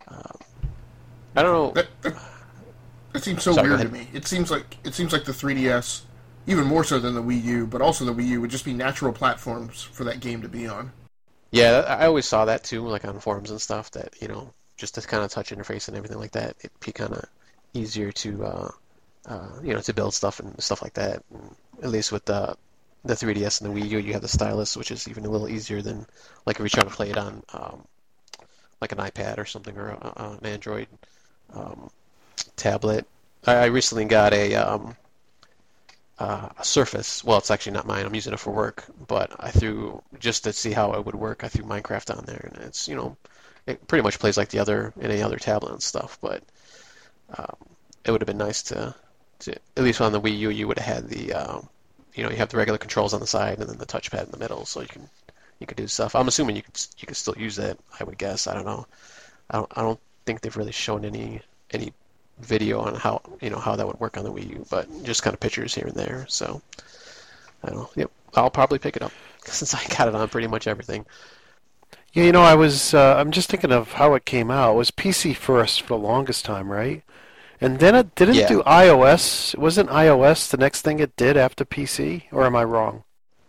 S3: I don't know.
S4: That seems so
S3: Sorry,
S4: weird to me. It seems like the 3DS, even more so than the Wii U, but also the Wii U would just be natural platforms for that game to be on.
S3: Yeah, I always saw that too, like on forums and stuff. That just this kind of touch interface and everything like that, it'd be kind of easier to to build stuff and stuff like that. And at least with the 3DS and the Wii U, you have the stylus, which is even a little easier than like if you're trying to play it on like an iPad or something, or an Android tablet. I recently got a Surface. Well, it's actually not mine. I'm using it for work, but I threw, just to see how it would work, I threw Minecraft on there, and it's it pretty much plays like any other tablet and stuff. But it would have been nice to at least on the Wii U, you would have had the you have the regular controls on the side and then the touchpad in the middle, so you could do stuff. I'm assuming you could still use that. I would guess. I don't know. I don't think they've really shown any video on how how that would work on the Wii U, but just kind of pictures here and there. So I don't know. Yep, I'll probably pick it up since I got it on pretty much everything.
S1: Yeah, I'm just thinking of how it came out. It was PC first for the longest time, right? And then it didn't do iOS. Wasn't iOS the next thing it did after PC, or am I wrong?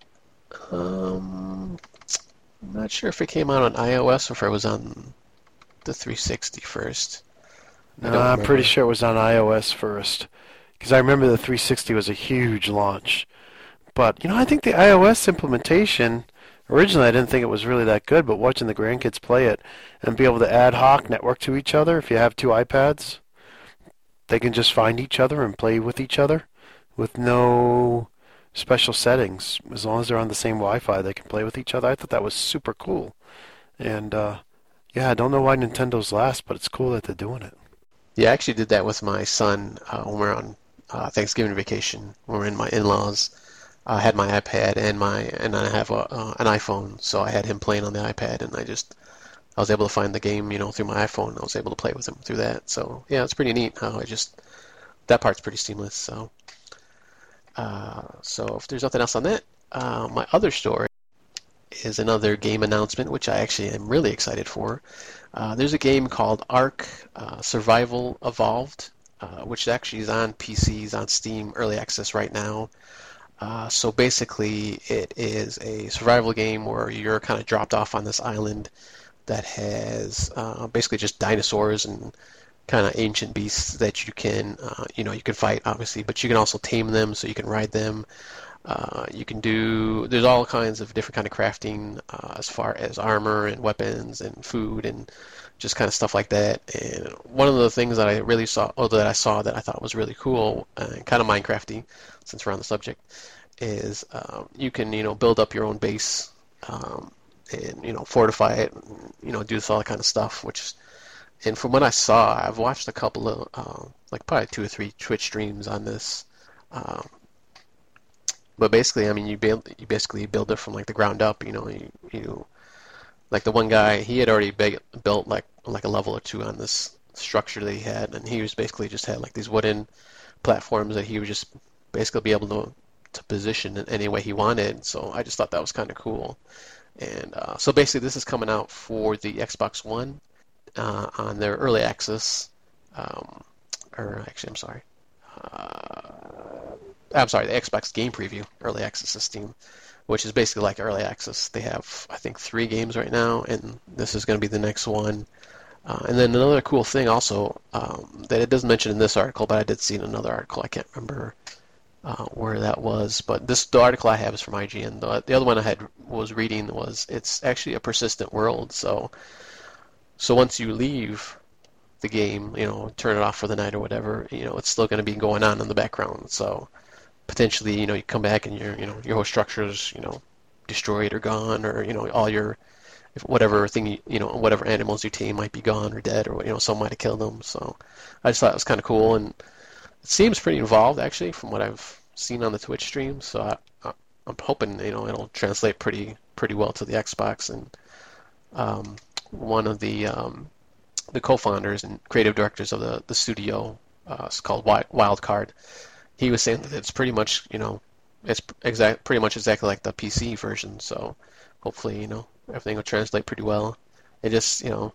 S3: I'm not sure if it came out on iOS or if it was on the 360 first.
S1: No, I'm pretty sure it was on iOS first, because I remember the 360 was a huge launch. But I think the iOS implementation, originally I didn't think it was really that good, but watching the grandkids play it and be able to ad hoc network to each other, if you have two iPads, they can just find each other and play with each other with no special settings. As long as they're on the same Wi-Fi, they can play with each other. I thought that was super cool. And I don't know why Nintendo's last, but it's cool that they're doing it.
S3: Yeah, I actually did that with my son when we were on Thanksgiving vacation. We were in my in-laws. I had my iPad and I have an iPhone, so I had him playing on the iPad, and I was able to find the game, through my iPhone. I was able to play with him through that. So yeah, it's pretty neat how that part's pretty seamless. So so if there's nothing else on that, my other story is another game announcement, which I actually am really excited for. There's a game called Ark Survival Evolved, which actually is on PCs, on Steam, early access right now. So basically, it is a survival game where you're kind of dropped off on this island that has basically just dinosaurs and kind of ancient beasts that you can, you can fight, obviously, but you can also tame them, so you can ride them. There's all kinds of different kind of crafting as far as armor and weapons and food and just kind of stuff like that. And one of the things that I saw that I thought was really cool and kind of Minecrafty, since we're on the subject, is you can build up your own base and fortify it, and, do this all kind of stuff. And from what I saw, I've watched a couple of like probably 2 or 3 Twitch streams on this. But basically, I mean, you basically build it from like the ground up. You like the one guy, he had already built like a level or 2 on this structure that he had, and he was basically just had like these wooden platforms that he would just basically be able to position in any way he wanted. So I just thought that was kind of cool. And so basically, this is coming out for the Xbox One on their early access. Or actually, I'm sorry, the Xbox Game Preview early access system. which is basically like early access. They have, I think, 3 games right now, and this is going to be the next one. And then another cool thing also that it doesn't mention in this article, but I did see in another article. I can't remember where that was, but the article I have is from IGN. The other one I was reading was it's actually a persistent world. So once you leave the game, turn it off for the night or whatever, it's still going to be going on in the background. So potentially, you come back and your whole structure's, destroyed or gone, or, all your, whatever thing, whatever animals you tame might be gone or dead, or, someone might have killed them. So I just thought it was kind of cool, and it seems pretty involved, actually, from what I've seen on the Twitch stream. So I'm hoping, it'll translate pretty well to the Xbox. And one of the co-founders and creative directors of the studio, it's called Wildcard. He was saying that it's pretty much, it's pretty much exactly like the PC version. So hopefully, everything will translate pretty well. It just, DB,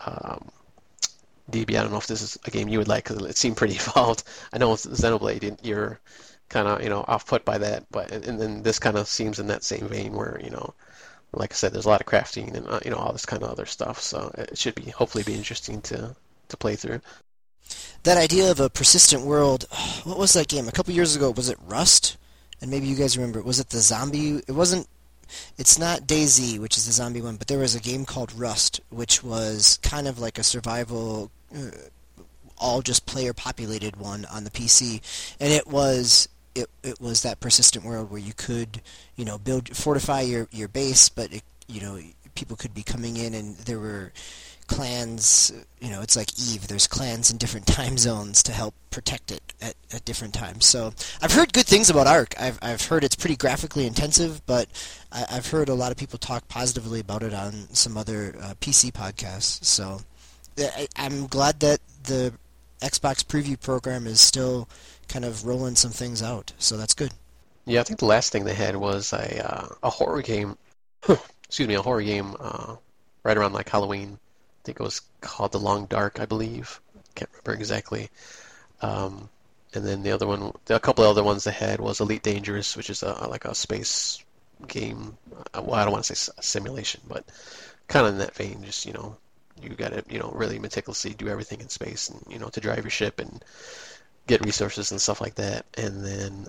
S3: I don't know if this is a game you would like because it seemed pretty involved. I know with Xenoblade, you're kind of, off put by that, but and then this kind of seems in that same vein where, like I said, there's a lot of crafting and all this kind of other stuff. So it should hopefully be interesting to play through.
S2: That idea of a persistent world, what was that game? A couple years ago, was it Rust? And maybe you guys remember, was it the zombie? It's not DayZ, which is the zombie one, but there was a game called Rust, which was kind of like a survival, all just player populated one on the PC. And it was that persistent world where you could, fortify your base, but people could be coming in, and there were clans, it's like EVE. There's clans in different time zones to help protect it at different times. So I've heard good things about Ark. I've heard it's pretty graphically intensive, but I've heard a lot of people talk positively about it on some other PC podcasts. So I'm glad that the Xbox preview program is still kind of rolling some things out. So that's good.
S3: Yeah, I think the last thing they had was a horror game. Excuse me, a horror game right around like Halloween. I think it was called The Long Dark, I believe. Can't remember exactly. And then a couple of other ones they had was Elite Dangerous, which is like a space game. Well, I don't want to say simulation, but kind of in that vein. Just you got to really meticulously do everything in space, and to drive your ship and get resources and stuff like that. And then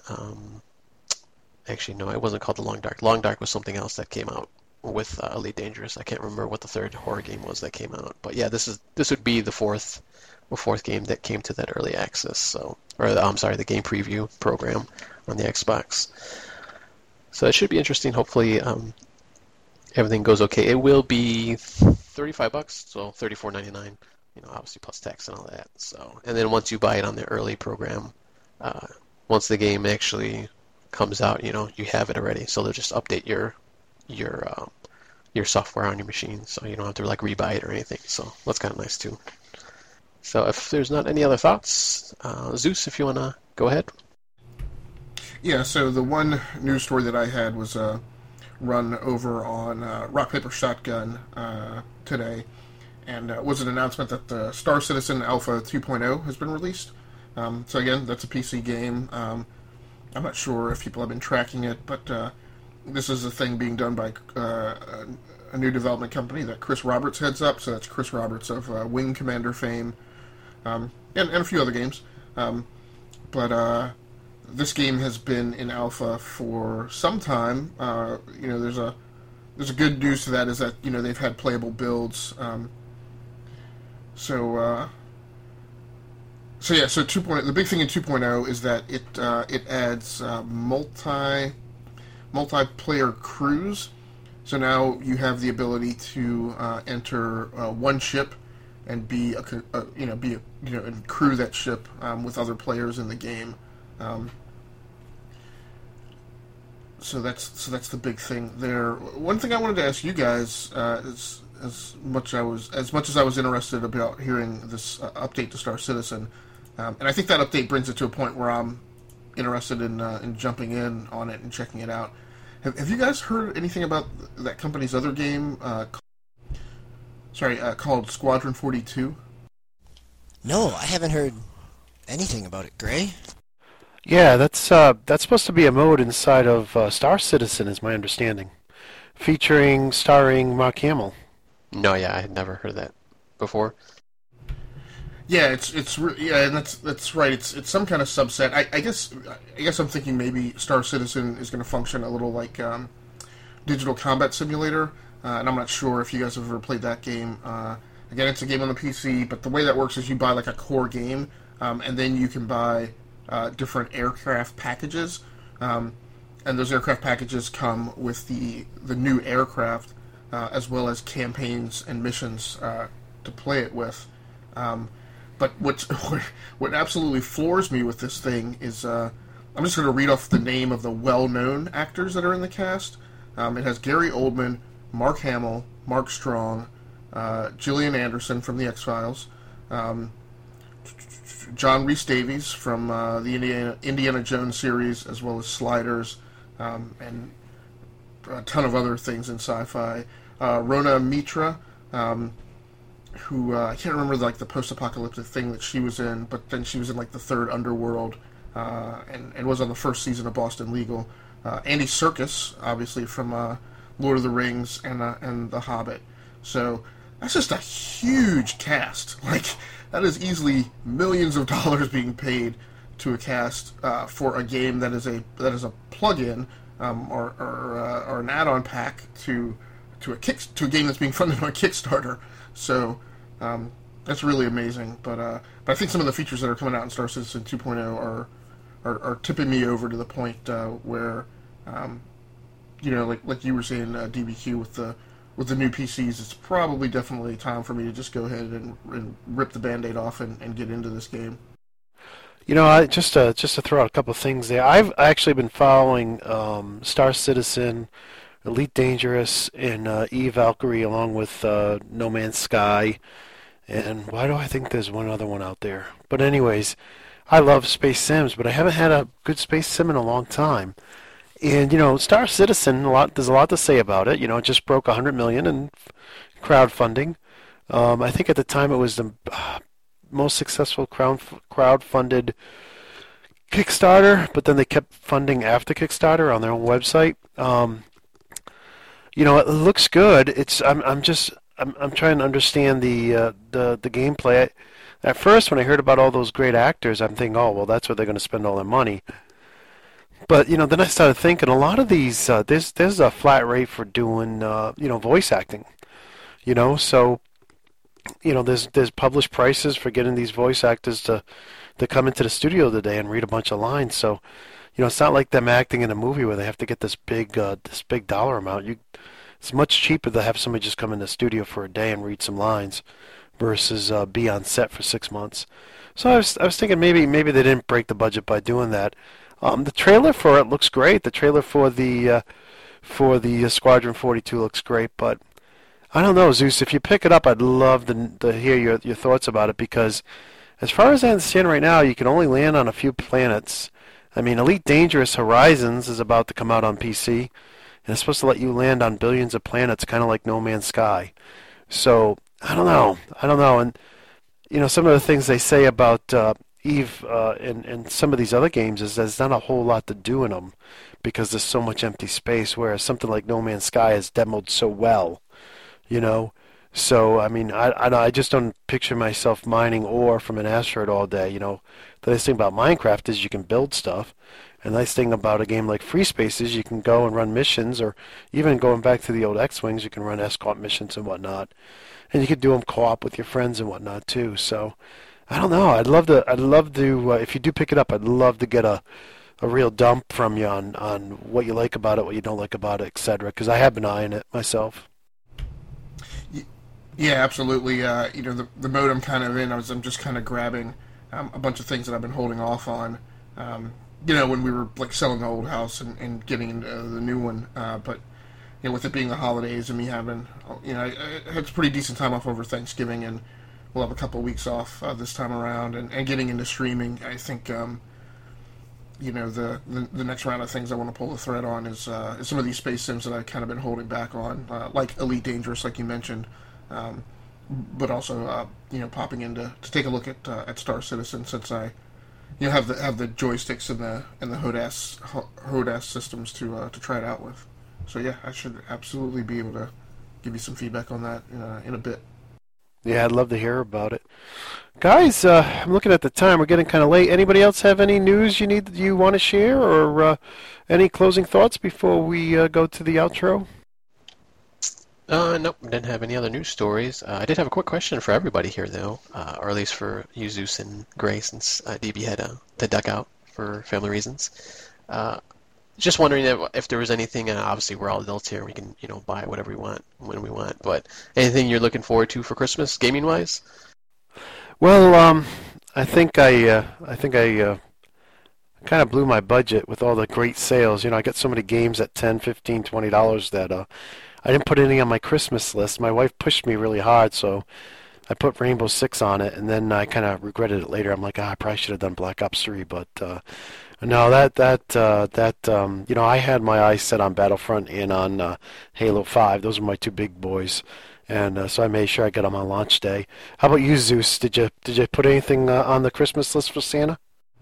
S3: actually no, it wasn't called The Long Dark. Long Dark was something else that came out with Elite Dangerous. I can't remember what the third horror game was that came out, but yeah, this would be the fourth game that came to that early access. So, the game preview program on the Xbox. So it should be interesting. Hopefully, everything goes okay. It will be $35, so $34.99. Obviously plus tax and all that. So, and then once you buy it on the early program, once the game actually comes out, you have it already. So they'll just update your software on your machine, so you don't have to rebuy it or anything. So that's kind of nice too. So if there's not any other thoughts, Zeus, if you want to go ahead.
S4: Yeah. So the one news story that I had was run over on Rock Paper Shotgun today, and was an announcement that the Star Citizen Alpha 2.0 has been released. So again, that's a PC game. I'm not sure if people have been tracking it, but this is a thing being done by a new development company that Chris Roberts heads up. So that's Chris Roberts of Wing Commander fame, and a few other games. But this game has been in alpha for some time. There's a good news to that is that they've had playable builds. So 2.0. The big thing in 2.0 is that it adds multiplayer crews. So now you have the ability to enter one ship and be and crew that ship with other players in the game. So that's the big thing there. One thing I wanted to ask you guys is as much as I was interested about hearing this update to Star Citizen, and I think that update brings it to a point where I'm interested in jumping in on it and checking it out. Have you guys heard anything about that company's other game? Called Squadron 42.
S2: No, I haven't heard anything about it. Gray?
S1: Yeah, that's supposed to be a mode inside of Star Citizen, is my understanding, featuring starring Mark Hamill.
S3: No, yeah, I had never heard of that before.
S4: Yeah, yeah, and that's right. It's some kind of subset. I guess I'm thinking maybe Star Citizen is going to function a little like Digital Combat Simulator, and I'm not sure if you guys have ever played that game. Again, it's a game on the PC, but the way that works is you buy like a core game, and then you can buy different aircraft packages, and those aircraft packages come with the new aircraft, as well as campaigns and missions to play it with. But what absolutely floors me with this thing is I'm just going to read off the name of the well-known actors that are in the cast. It has Gary Oldman, Mark Hamill, Mark Strong, Gillian Anderson from the X-Files, John Rhys Davies from the Indiana Jones series, as well as Sliders, and a ton of other things in sci-fi. Rona Mitra, who I can't remember like the post-apocalyptic thing that she was in, but then she was in like the Third Underworld, and was on the first season of Boston Legal. Andy Serkis, obviously from Lord of the Rings and The Hobbit. So that's just a huge cast. Like that is easily millions of dollars being paid to a cast for a game that is a plug-in or an add-on pack to a game that's being funded on Kickstarter. So that's really amazing. But I think some of the features that are coming out in Star Citizen 2.0 are tipping me over to the point where like you were saying, DBQ with the new PCs, it's probably definitely time for me to just go ahead and rip the Band-Aid off and get into this game.
S1: Just to throw out a couple of things there. I've actually been following Star Citizen, Elite Dangerous, and Eve Valkyrie, along with No Man's Sky. And why do I think there's one other one out there? But anyways, I love space sims, but I haven't had a good space sim in a long time. And Star Citizen, there's a lot to say about it. It just broke 100 million in crowdfunding. I think at the time it was the most successful crowd-funded Kickstarter, but then they kept funding after Kickstarter on their own website. It looks good. I'm trying to understand the gameplay. At first, when I heard about all those great actors, I'm thinking, oh well, that's where they're going to spend all their money. But then I started thinking a lot of these there's a flat rate for doing voice acting. So there's published prices for getting these voice actors to come into the studio today and read a bunch of lines. So it's not like them acting in a movie where they have to get this big dollar amount. It's much cheaper to have somebody just come in the studio for a day and read some lines versus be on set for 6 months. So I was thinking maybe they didn't break the budget by doing that. The trailer for it looks great. The trailer for the Squadron 42 looks great, but I don't know, Zeus. If you pick it up, I'd love to hear your thoughts about it, because as far as I understand right now, you can only land on a few planets. I mean, Elite Dangerous Horizons is about to come out on PC, and it's supposed to let you land on billions of planets, kind of like No Man's Sky. So I don't know, and some of the things they say about Eve and some of these other games is there's not a whole lot to do in them because there's so much empty space, whereas something like No Man's Sky is demoed so well, So, I mean, I just don't picture myself mining ore from an asteroid all day, The nice thing about Minecraft is you can build stuff. And the nice thing about a game like Free Space is you can go and run missions, or even going back to the old X-Wings, you can run escort missions and whatnot. And you can do them co-op with your friends and whatnot, too. So, I don't know. I'd love to. If you do pick it up, I'd love to get a real dump from you on what you like about it, what you don't like about it, etc. Because I have been eyeing it myself.
S4: Yeah, absolutely. The mode I'm kind of in, I'm just kind of grabbing a bunch of things that I've been holding off on. When we were like selling the old house and getting into the new one. But with it being the holidays and me having, I had a pretty decent time off over Thanksgiving, and we'll have a couple of weeks off this time around, and getting into streaming. I think the next round of things I want to pull the thread on is some of these space sims that I've kind of been holding back on, like Elite Dangerous, like you mentioned, but also popping in to take a look at Star Citizen, since I have the joysticks and the HODAS systems to try it out with. So yeah, I should absolutely be able to give you some feedback on that in a bit.
S1: Yeah, I'd love to hear about it. Guys, I'm looking at the time. We're getting kind of late. Anybody else have any news you want to share, or any closing thoughts before we go to the outro?
S3: Nope, didn't have any other news stories. I did have a quick question for everybody here, though, or at least for you, Zeus and Gray, since DB had to duck out for family reasons. Just wondering if there was anything. Obviously, we're all adults here. We can, buy whatever we want when we want. But anything you're looking forward to for Christmas, gaming-wise?
S1: Well, I think I kind of blew my budget with all the great sales. I got so many games at $10, $15, $20 that I didn't put any on my Christmas list. My wife pushed me really hard, so I put Rainbow Six on it, and then I kind of regretted it later. I'm like, I probably should have done Black Ops 3, but no, I had my eyes set on Battlefront and on Halo 5. Those are my two big boys, and so I made sure I got them on launch day. How about you, Zeus? Did you put anything on the Christmas list for Santa?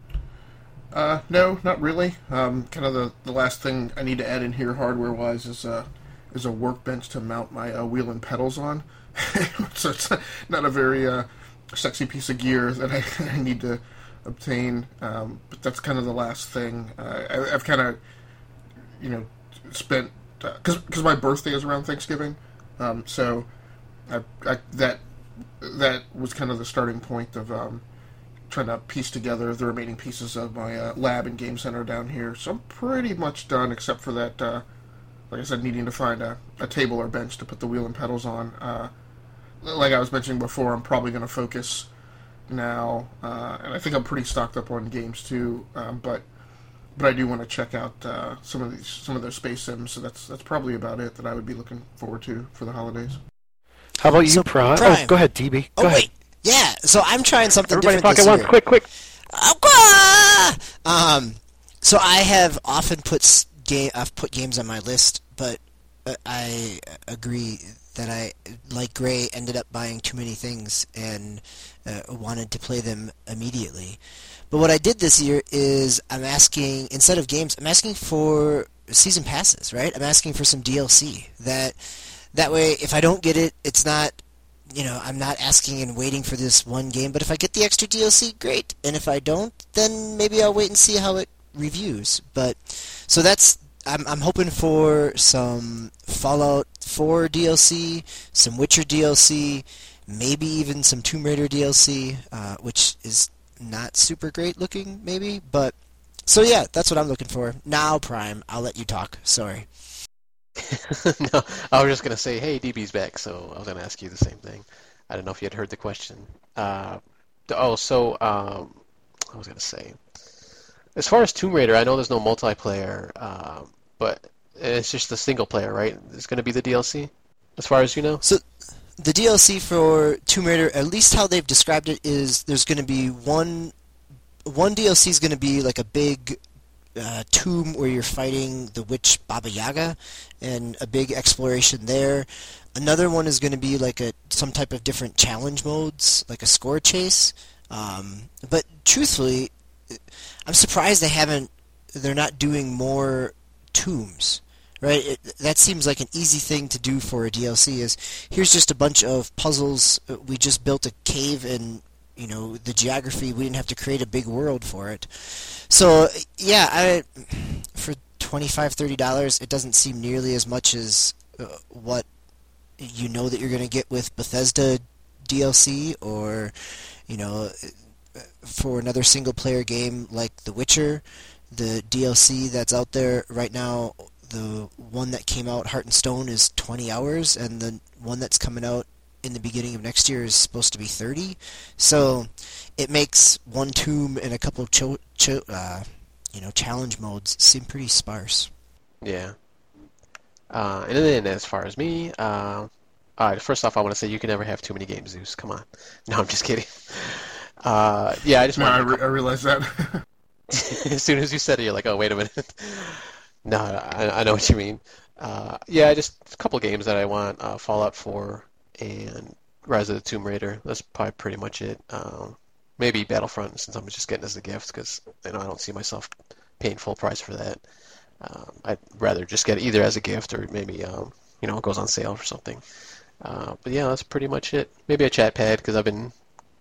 S4: No, not really. Kind of the last thing I need to add in here, hardware-wise, is a workbench to mount my wheel and pedals on. So it's not a very sexy piece of gear that I need to obtain, but that's kind of the last thing. I've kind of, spent, because my birthday is around Thanksgiving, so that was kind of the starting point of trying to piece together the remaining pieces of my lab and game center down here. So I'm pretty much done, except for that, like I said, needing to find a table or bench to put the wheel and pedals on. Like I was mentioning before, I'm probably going to focus now, and I think I'm pretty stocked up on games too. But I do want to check out some of their space sims. So that's probably about it that I would be looking forward to for the holidays.
S1: How about you, Prime? Oh, go ahead, DB. Go ahead.
S2: Wait. Yeah, so I'm trying something
S1: Everybody
S2: different
S1: talk
S2: this
S1: at
S2: year.
S1: once, quick.
S2: So I have often I've put games on my list, but I agree that I, like Gray, ended up buying too many things and wanted to play them immediately. But what I did this year is I'm asking, instead of games, I'm asking for season passes, right? I'm asking for some DLC. That way, if I don't get it, it's not, I'm not asking and waiting for this one game. But if I get the extra DLC, great. And if I don't, then maybe I'll wait and see how it reviews. But so I'm hoping for some Fallout 4 DLC, some Witcher DLC, maybe even some Tomb Raider DLC, which is not super great looking, maybe. But so yeah, that's what I'm looking for. Now, Prime, I'll let you talk. Sorry.
S3: No, I was just going to say, hey, DB's back, so I was going to ask you the same thing. I don't know if you had heard the question. I was going to say, as far as Tomb Raider, I know there's no multiplayer, but it's just the single player, right? It's going to be the DLC, as far as you know?
S2: So the DLC for Tomb Raider, at least how they've described it, is there's going to be one DLC is going to be like a big tomb where you're fighting the witch Baba Yaga, and a big exploration there. Another one is going to be like some type of different challenge modes, like a score chase. But truthfully, I'm surprised they're not doing more tombs, right? That seems like an easy thing to do for a DLC. Is here's just a bunch of puzzles. We just built a cave and the geography, we didn't have to create a big world for it. So yeah, for $25, $30, it doesn't seem nearly as much as what that you're going to get with Bethesda DLC, or for another single player game like The Witcher. The DLC that's out there right now, the one that came out, Heart and Stone, is 20 hours, and the one that's coming out in the beginning of next year is supposed to be 30. So it makes one tomb and a couple of challenge modes seem pretty sparse.
S3: Yeah. And then as far as me, first off, I want to say you can never have too many games, Zeus. Come on. No, I'm just kidding. Yeah, I just want
S4: I realize that.
S3: As soon as you said it, you're like, oh, wait a minute. No, I know what you mean. Yeah, just a couple games that I want, Fallout 4 and Rise of the Tomb Raider. That's probably pretty much it. maybe Battlefront, since I'm just getting it as a gift, because I don't see myself paying full price for that. I'd rather just get it either as a gift or maybe it goes on sale or something. But yeah, that's pretty much it. Maybe a chat pad, because I've been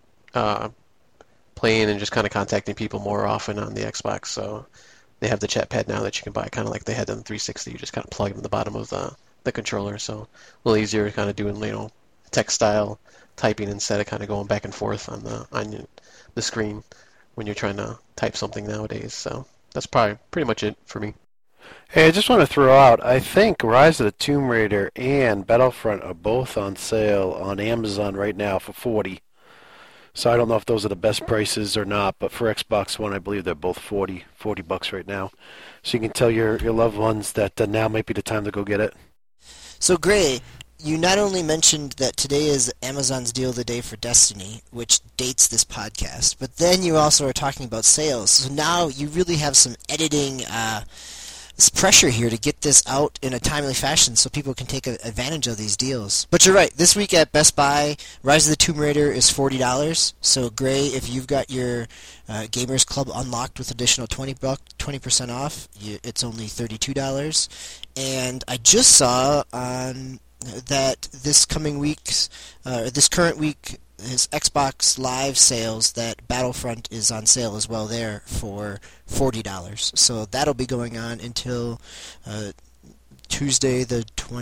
S3: playing and just kind of contacting people more often on the Xbox. So they have the chat pad now that you can buy, kind of like they had on the 360. You just kind of plug it in the bottom of the controller. So a little easier kind of doing text style typing instead of kind of going back and forth on the screen when you're trying to type something nowadays. So that's probably pretty much it for me.
S1: Hey, I just want to throw out, I think Rise of the Tomb Raider and Battlefront are both on sale on Amazon right now for $40. So I don't know if those are the best prices or not, but for Xbox One, I believe they're both $40 right now. So you can tell your loved ones that now might be the time to go get it.
S2: So, Gray, you not only mentioned that today is Amazon's deal of the day for Destiny, which dates this podcast, but then you also are talking about sales. So now you really have some editing this pressure here to get this out in a timely fashion so people can take advantage of these deals. But you're right. This week at Best Buy, Rise of the Tomb Raider is $40. So, Gray, if you've got your Gamers Club unlocked with additional 20% off, it's only $32. And I just saw on that this current week, his Xbox Live sales, that Battlefront is on sale as well there for $40. So that'll be going on until Tuesday the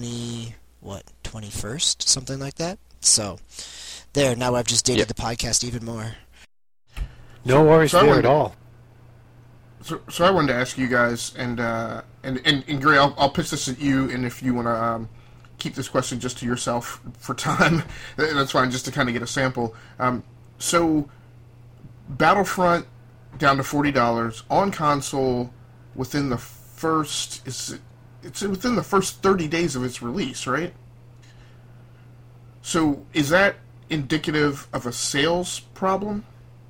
S2: 21st, something like that. So there, now I've just dated the podcast even more.
S1: No worries there at all.
S4: So I wanted to ask you guys, and Gray, I'll pitch this at you, and if you want to keep this question just to yourself for time, that's fine, just to kind of get a sample. So Battlefront down to $40 on console within the first within the first 30 days of its release, right? So is that indicative of a sales problem?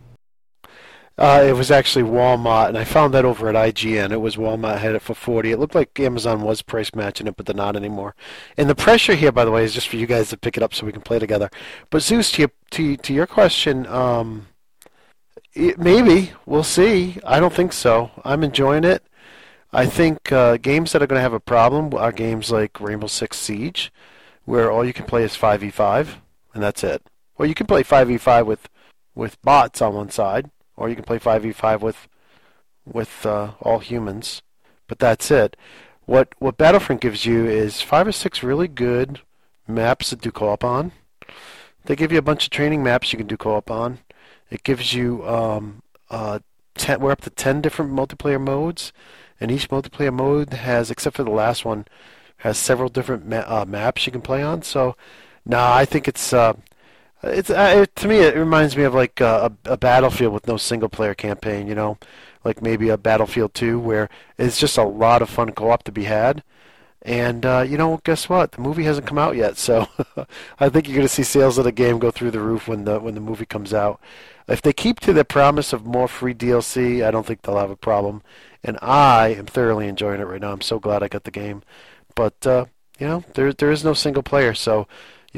S1: It was actually Walmart, and I found that over at IGN. It was Walmart had it for $40. It looked like Amazon was price matching it, but they're not anymore. And the pressure here, by the way, is just for you guys to pick it up so we can play together. But Zeus, to your question, maybe we'll see. I don't think so. I'm enjoying it. I think games that are going to have a problem are games like Rainbow Six Siege, where all you can play is 5v5, and that's it. Or you can play 5v5 with bots on one side. Or you can play 5v5 with all humans, but that's it. What Battlefront gives you is 5 or 6 really good maps to do co-op on. They give you a bunch of training maps you can do co-op on. It gives you we're up to 10 different multiplayer modes, and each multiplayer mode has, except for the last one, has several different maps you can play on. So, I think it's to me, it reminds me of like a Battlefield with no single-player campaign, like maybe a Battlefield 2 where it's just a lot of fun co-op to be had. And, guess what? The movie hasn't come out yet, so I think you're going to see sales of the game go through the roof when the movie comes out. If they keep to their promise of more free DLC, I don't think they'll have a problem. And I am thoroughly enjoying it right now. I'm so glad I got the game. But, there is no single player, so...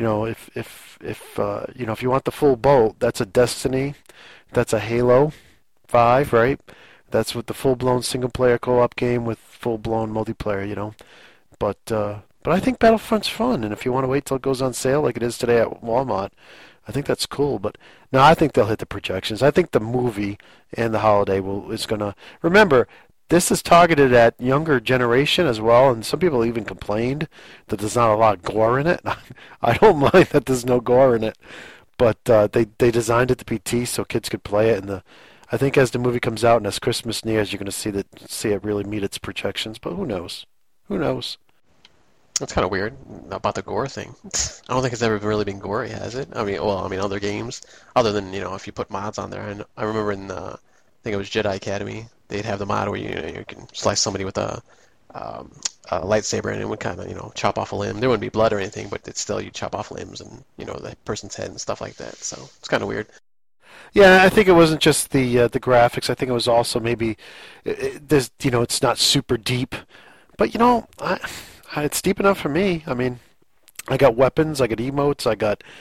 S1: if you want the full boat, that's a Destiny, that's a Halo 5, right? That's with the full-blown single-player co-op game with full-blown multiplayer, But I think Battlefront's fun, and if you want to wait till it goes on sale like it is today at Walmart, I think that's cool. But no, I think they'll hit the projections. I think the movie and the holiday is going to... Remember, this is targeted at younger generation as well, and some people even complained that there's not a lot of gore in it. I don't mind that there's no gore in it, but they designed it to be tea so kids could play it. And I think as the movie comes out and as Christmas nears, you're going to see it really meet its projections. But who knows? Who knows?
S3: That's kind of weird about the gore thing. I don't think it's ever really been gory, has it? I mean, other games, other than if you put mods on there. I remember in I think it was Jedi Academy. They'd have the mod where you can slice somebody with a lightsaber and it would kind of chop off a limb. There wouldn't be blood or anything, but it's still you chop off limbs and the person's head and stuff like that. So it's kind of weird.
S1: Yeah, I think it wasn't just the graphics. I think it was also maybe there's it's not super deep, but it's deep enough for me. I mean, I got weapons, I got emotes, I got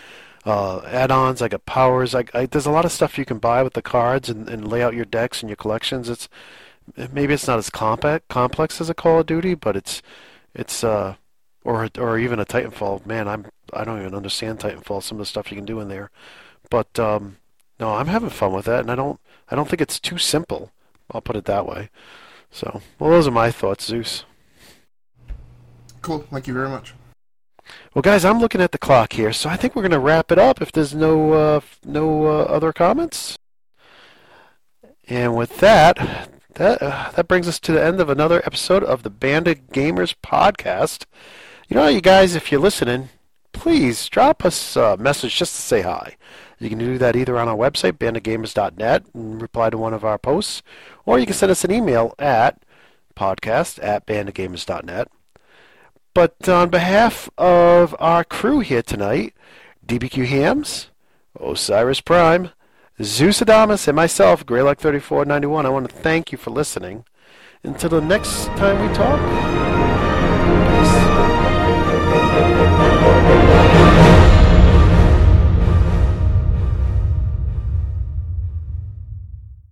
S1: add-ons. I got powers. There's a lot of stuff you can buy with the cards and lay out your decks and your collections. Maybe it's not as complex as a Call of Duty, but it's or even a Titanfall. Man, I don't even understand Titanfall. Some of the stuff you can do in there, but no, I'm having fun with that, and I don't think it's too simple. I'll put it that way. So, well, those are my thoughts, Zeus.
S4: Cool. Thank you very much.
S1: Well, guys, I'm looking at the clock here, so I think we're going to wrap it up if there's no other comments. And with that brings us to the end of another episode of the Bandit Gamers podcast. You know, you guys, if you're listening, please drop us a message just to say hi. You can do that either on our website, banditgamers.net, and reply to one of our posts, or you can send us an email at podcast@banditgamers.net. But on behalf of our crew here tonight, DBQ Hams, Osiris Prime, Zeus Adamus, and myself, Greylock3491, I want to thank you for listening. Until the next time we talk,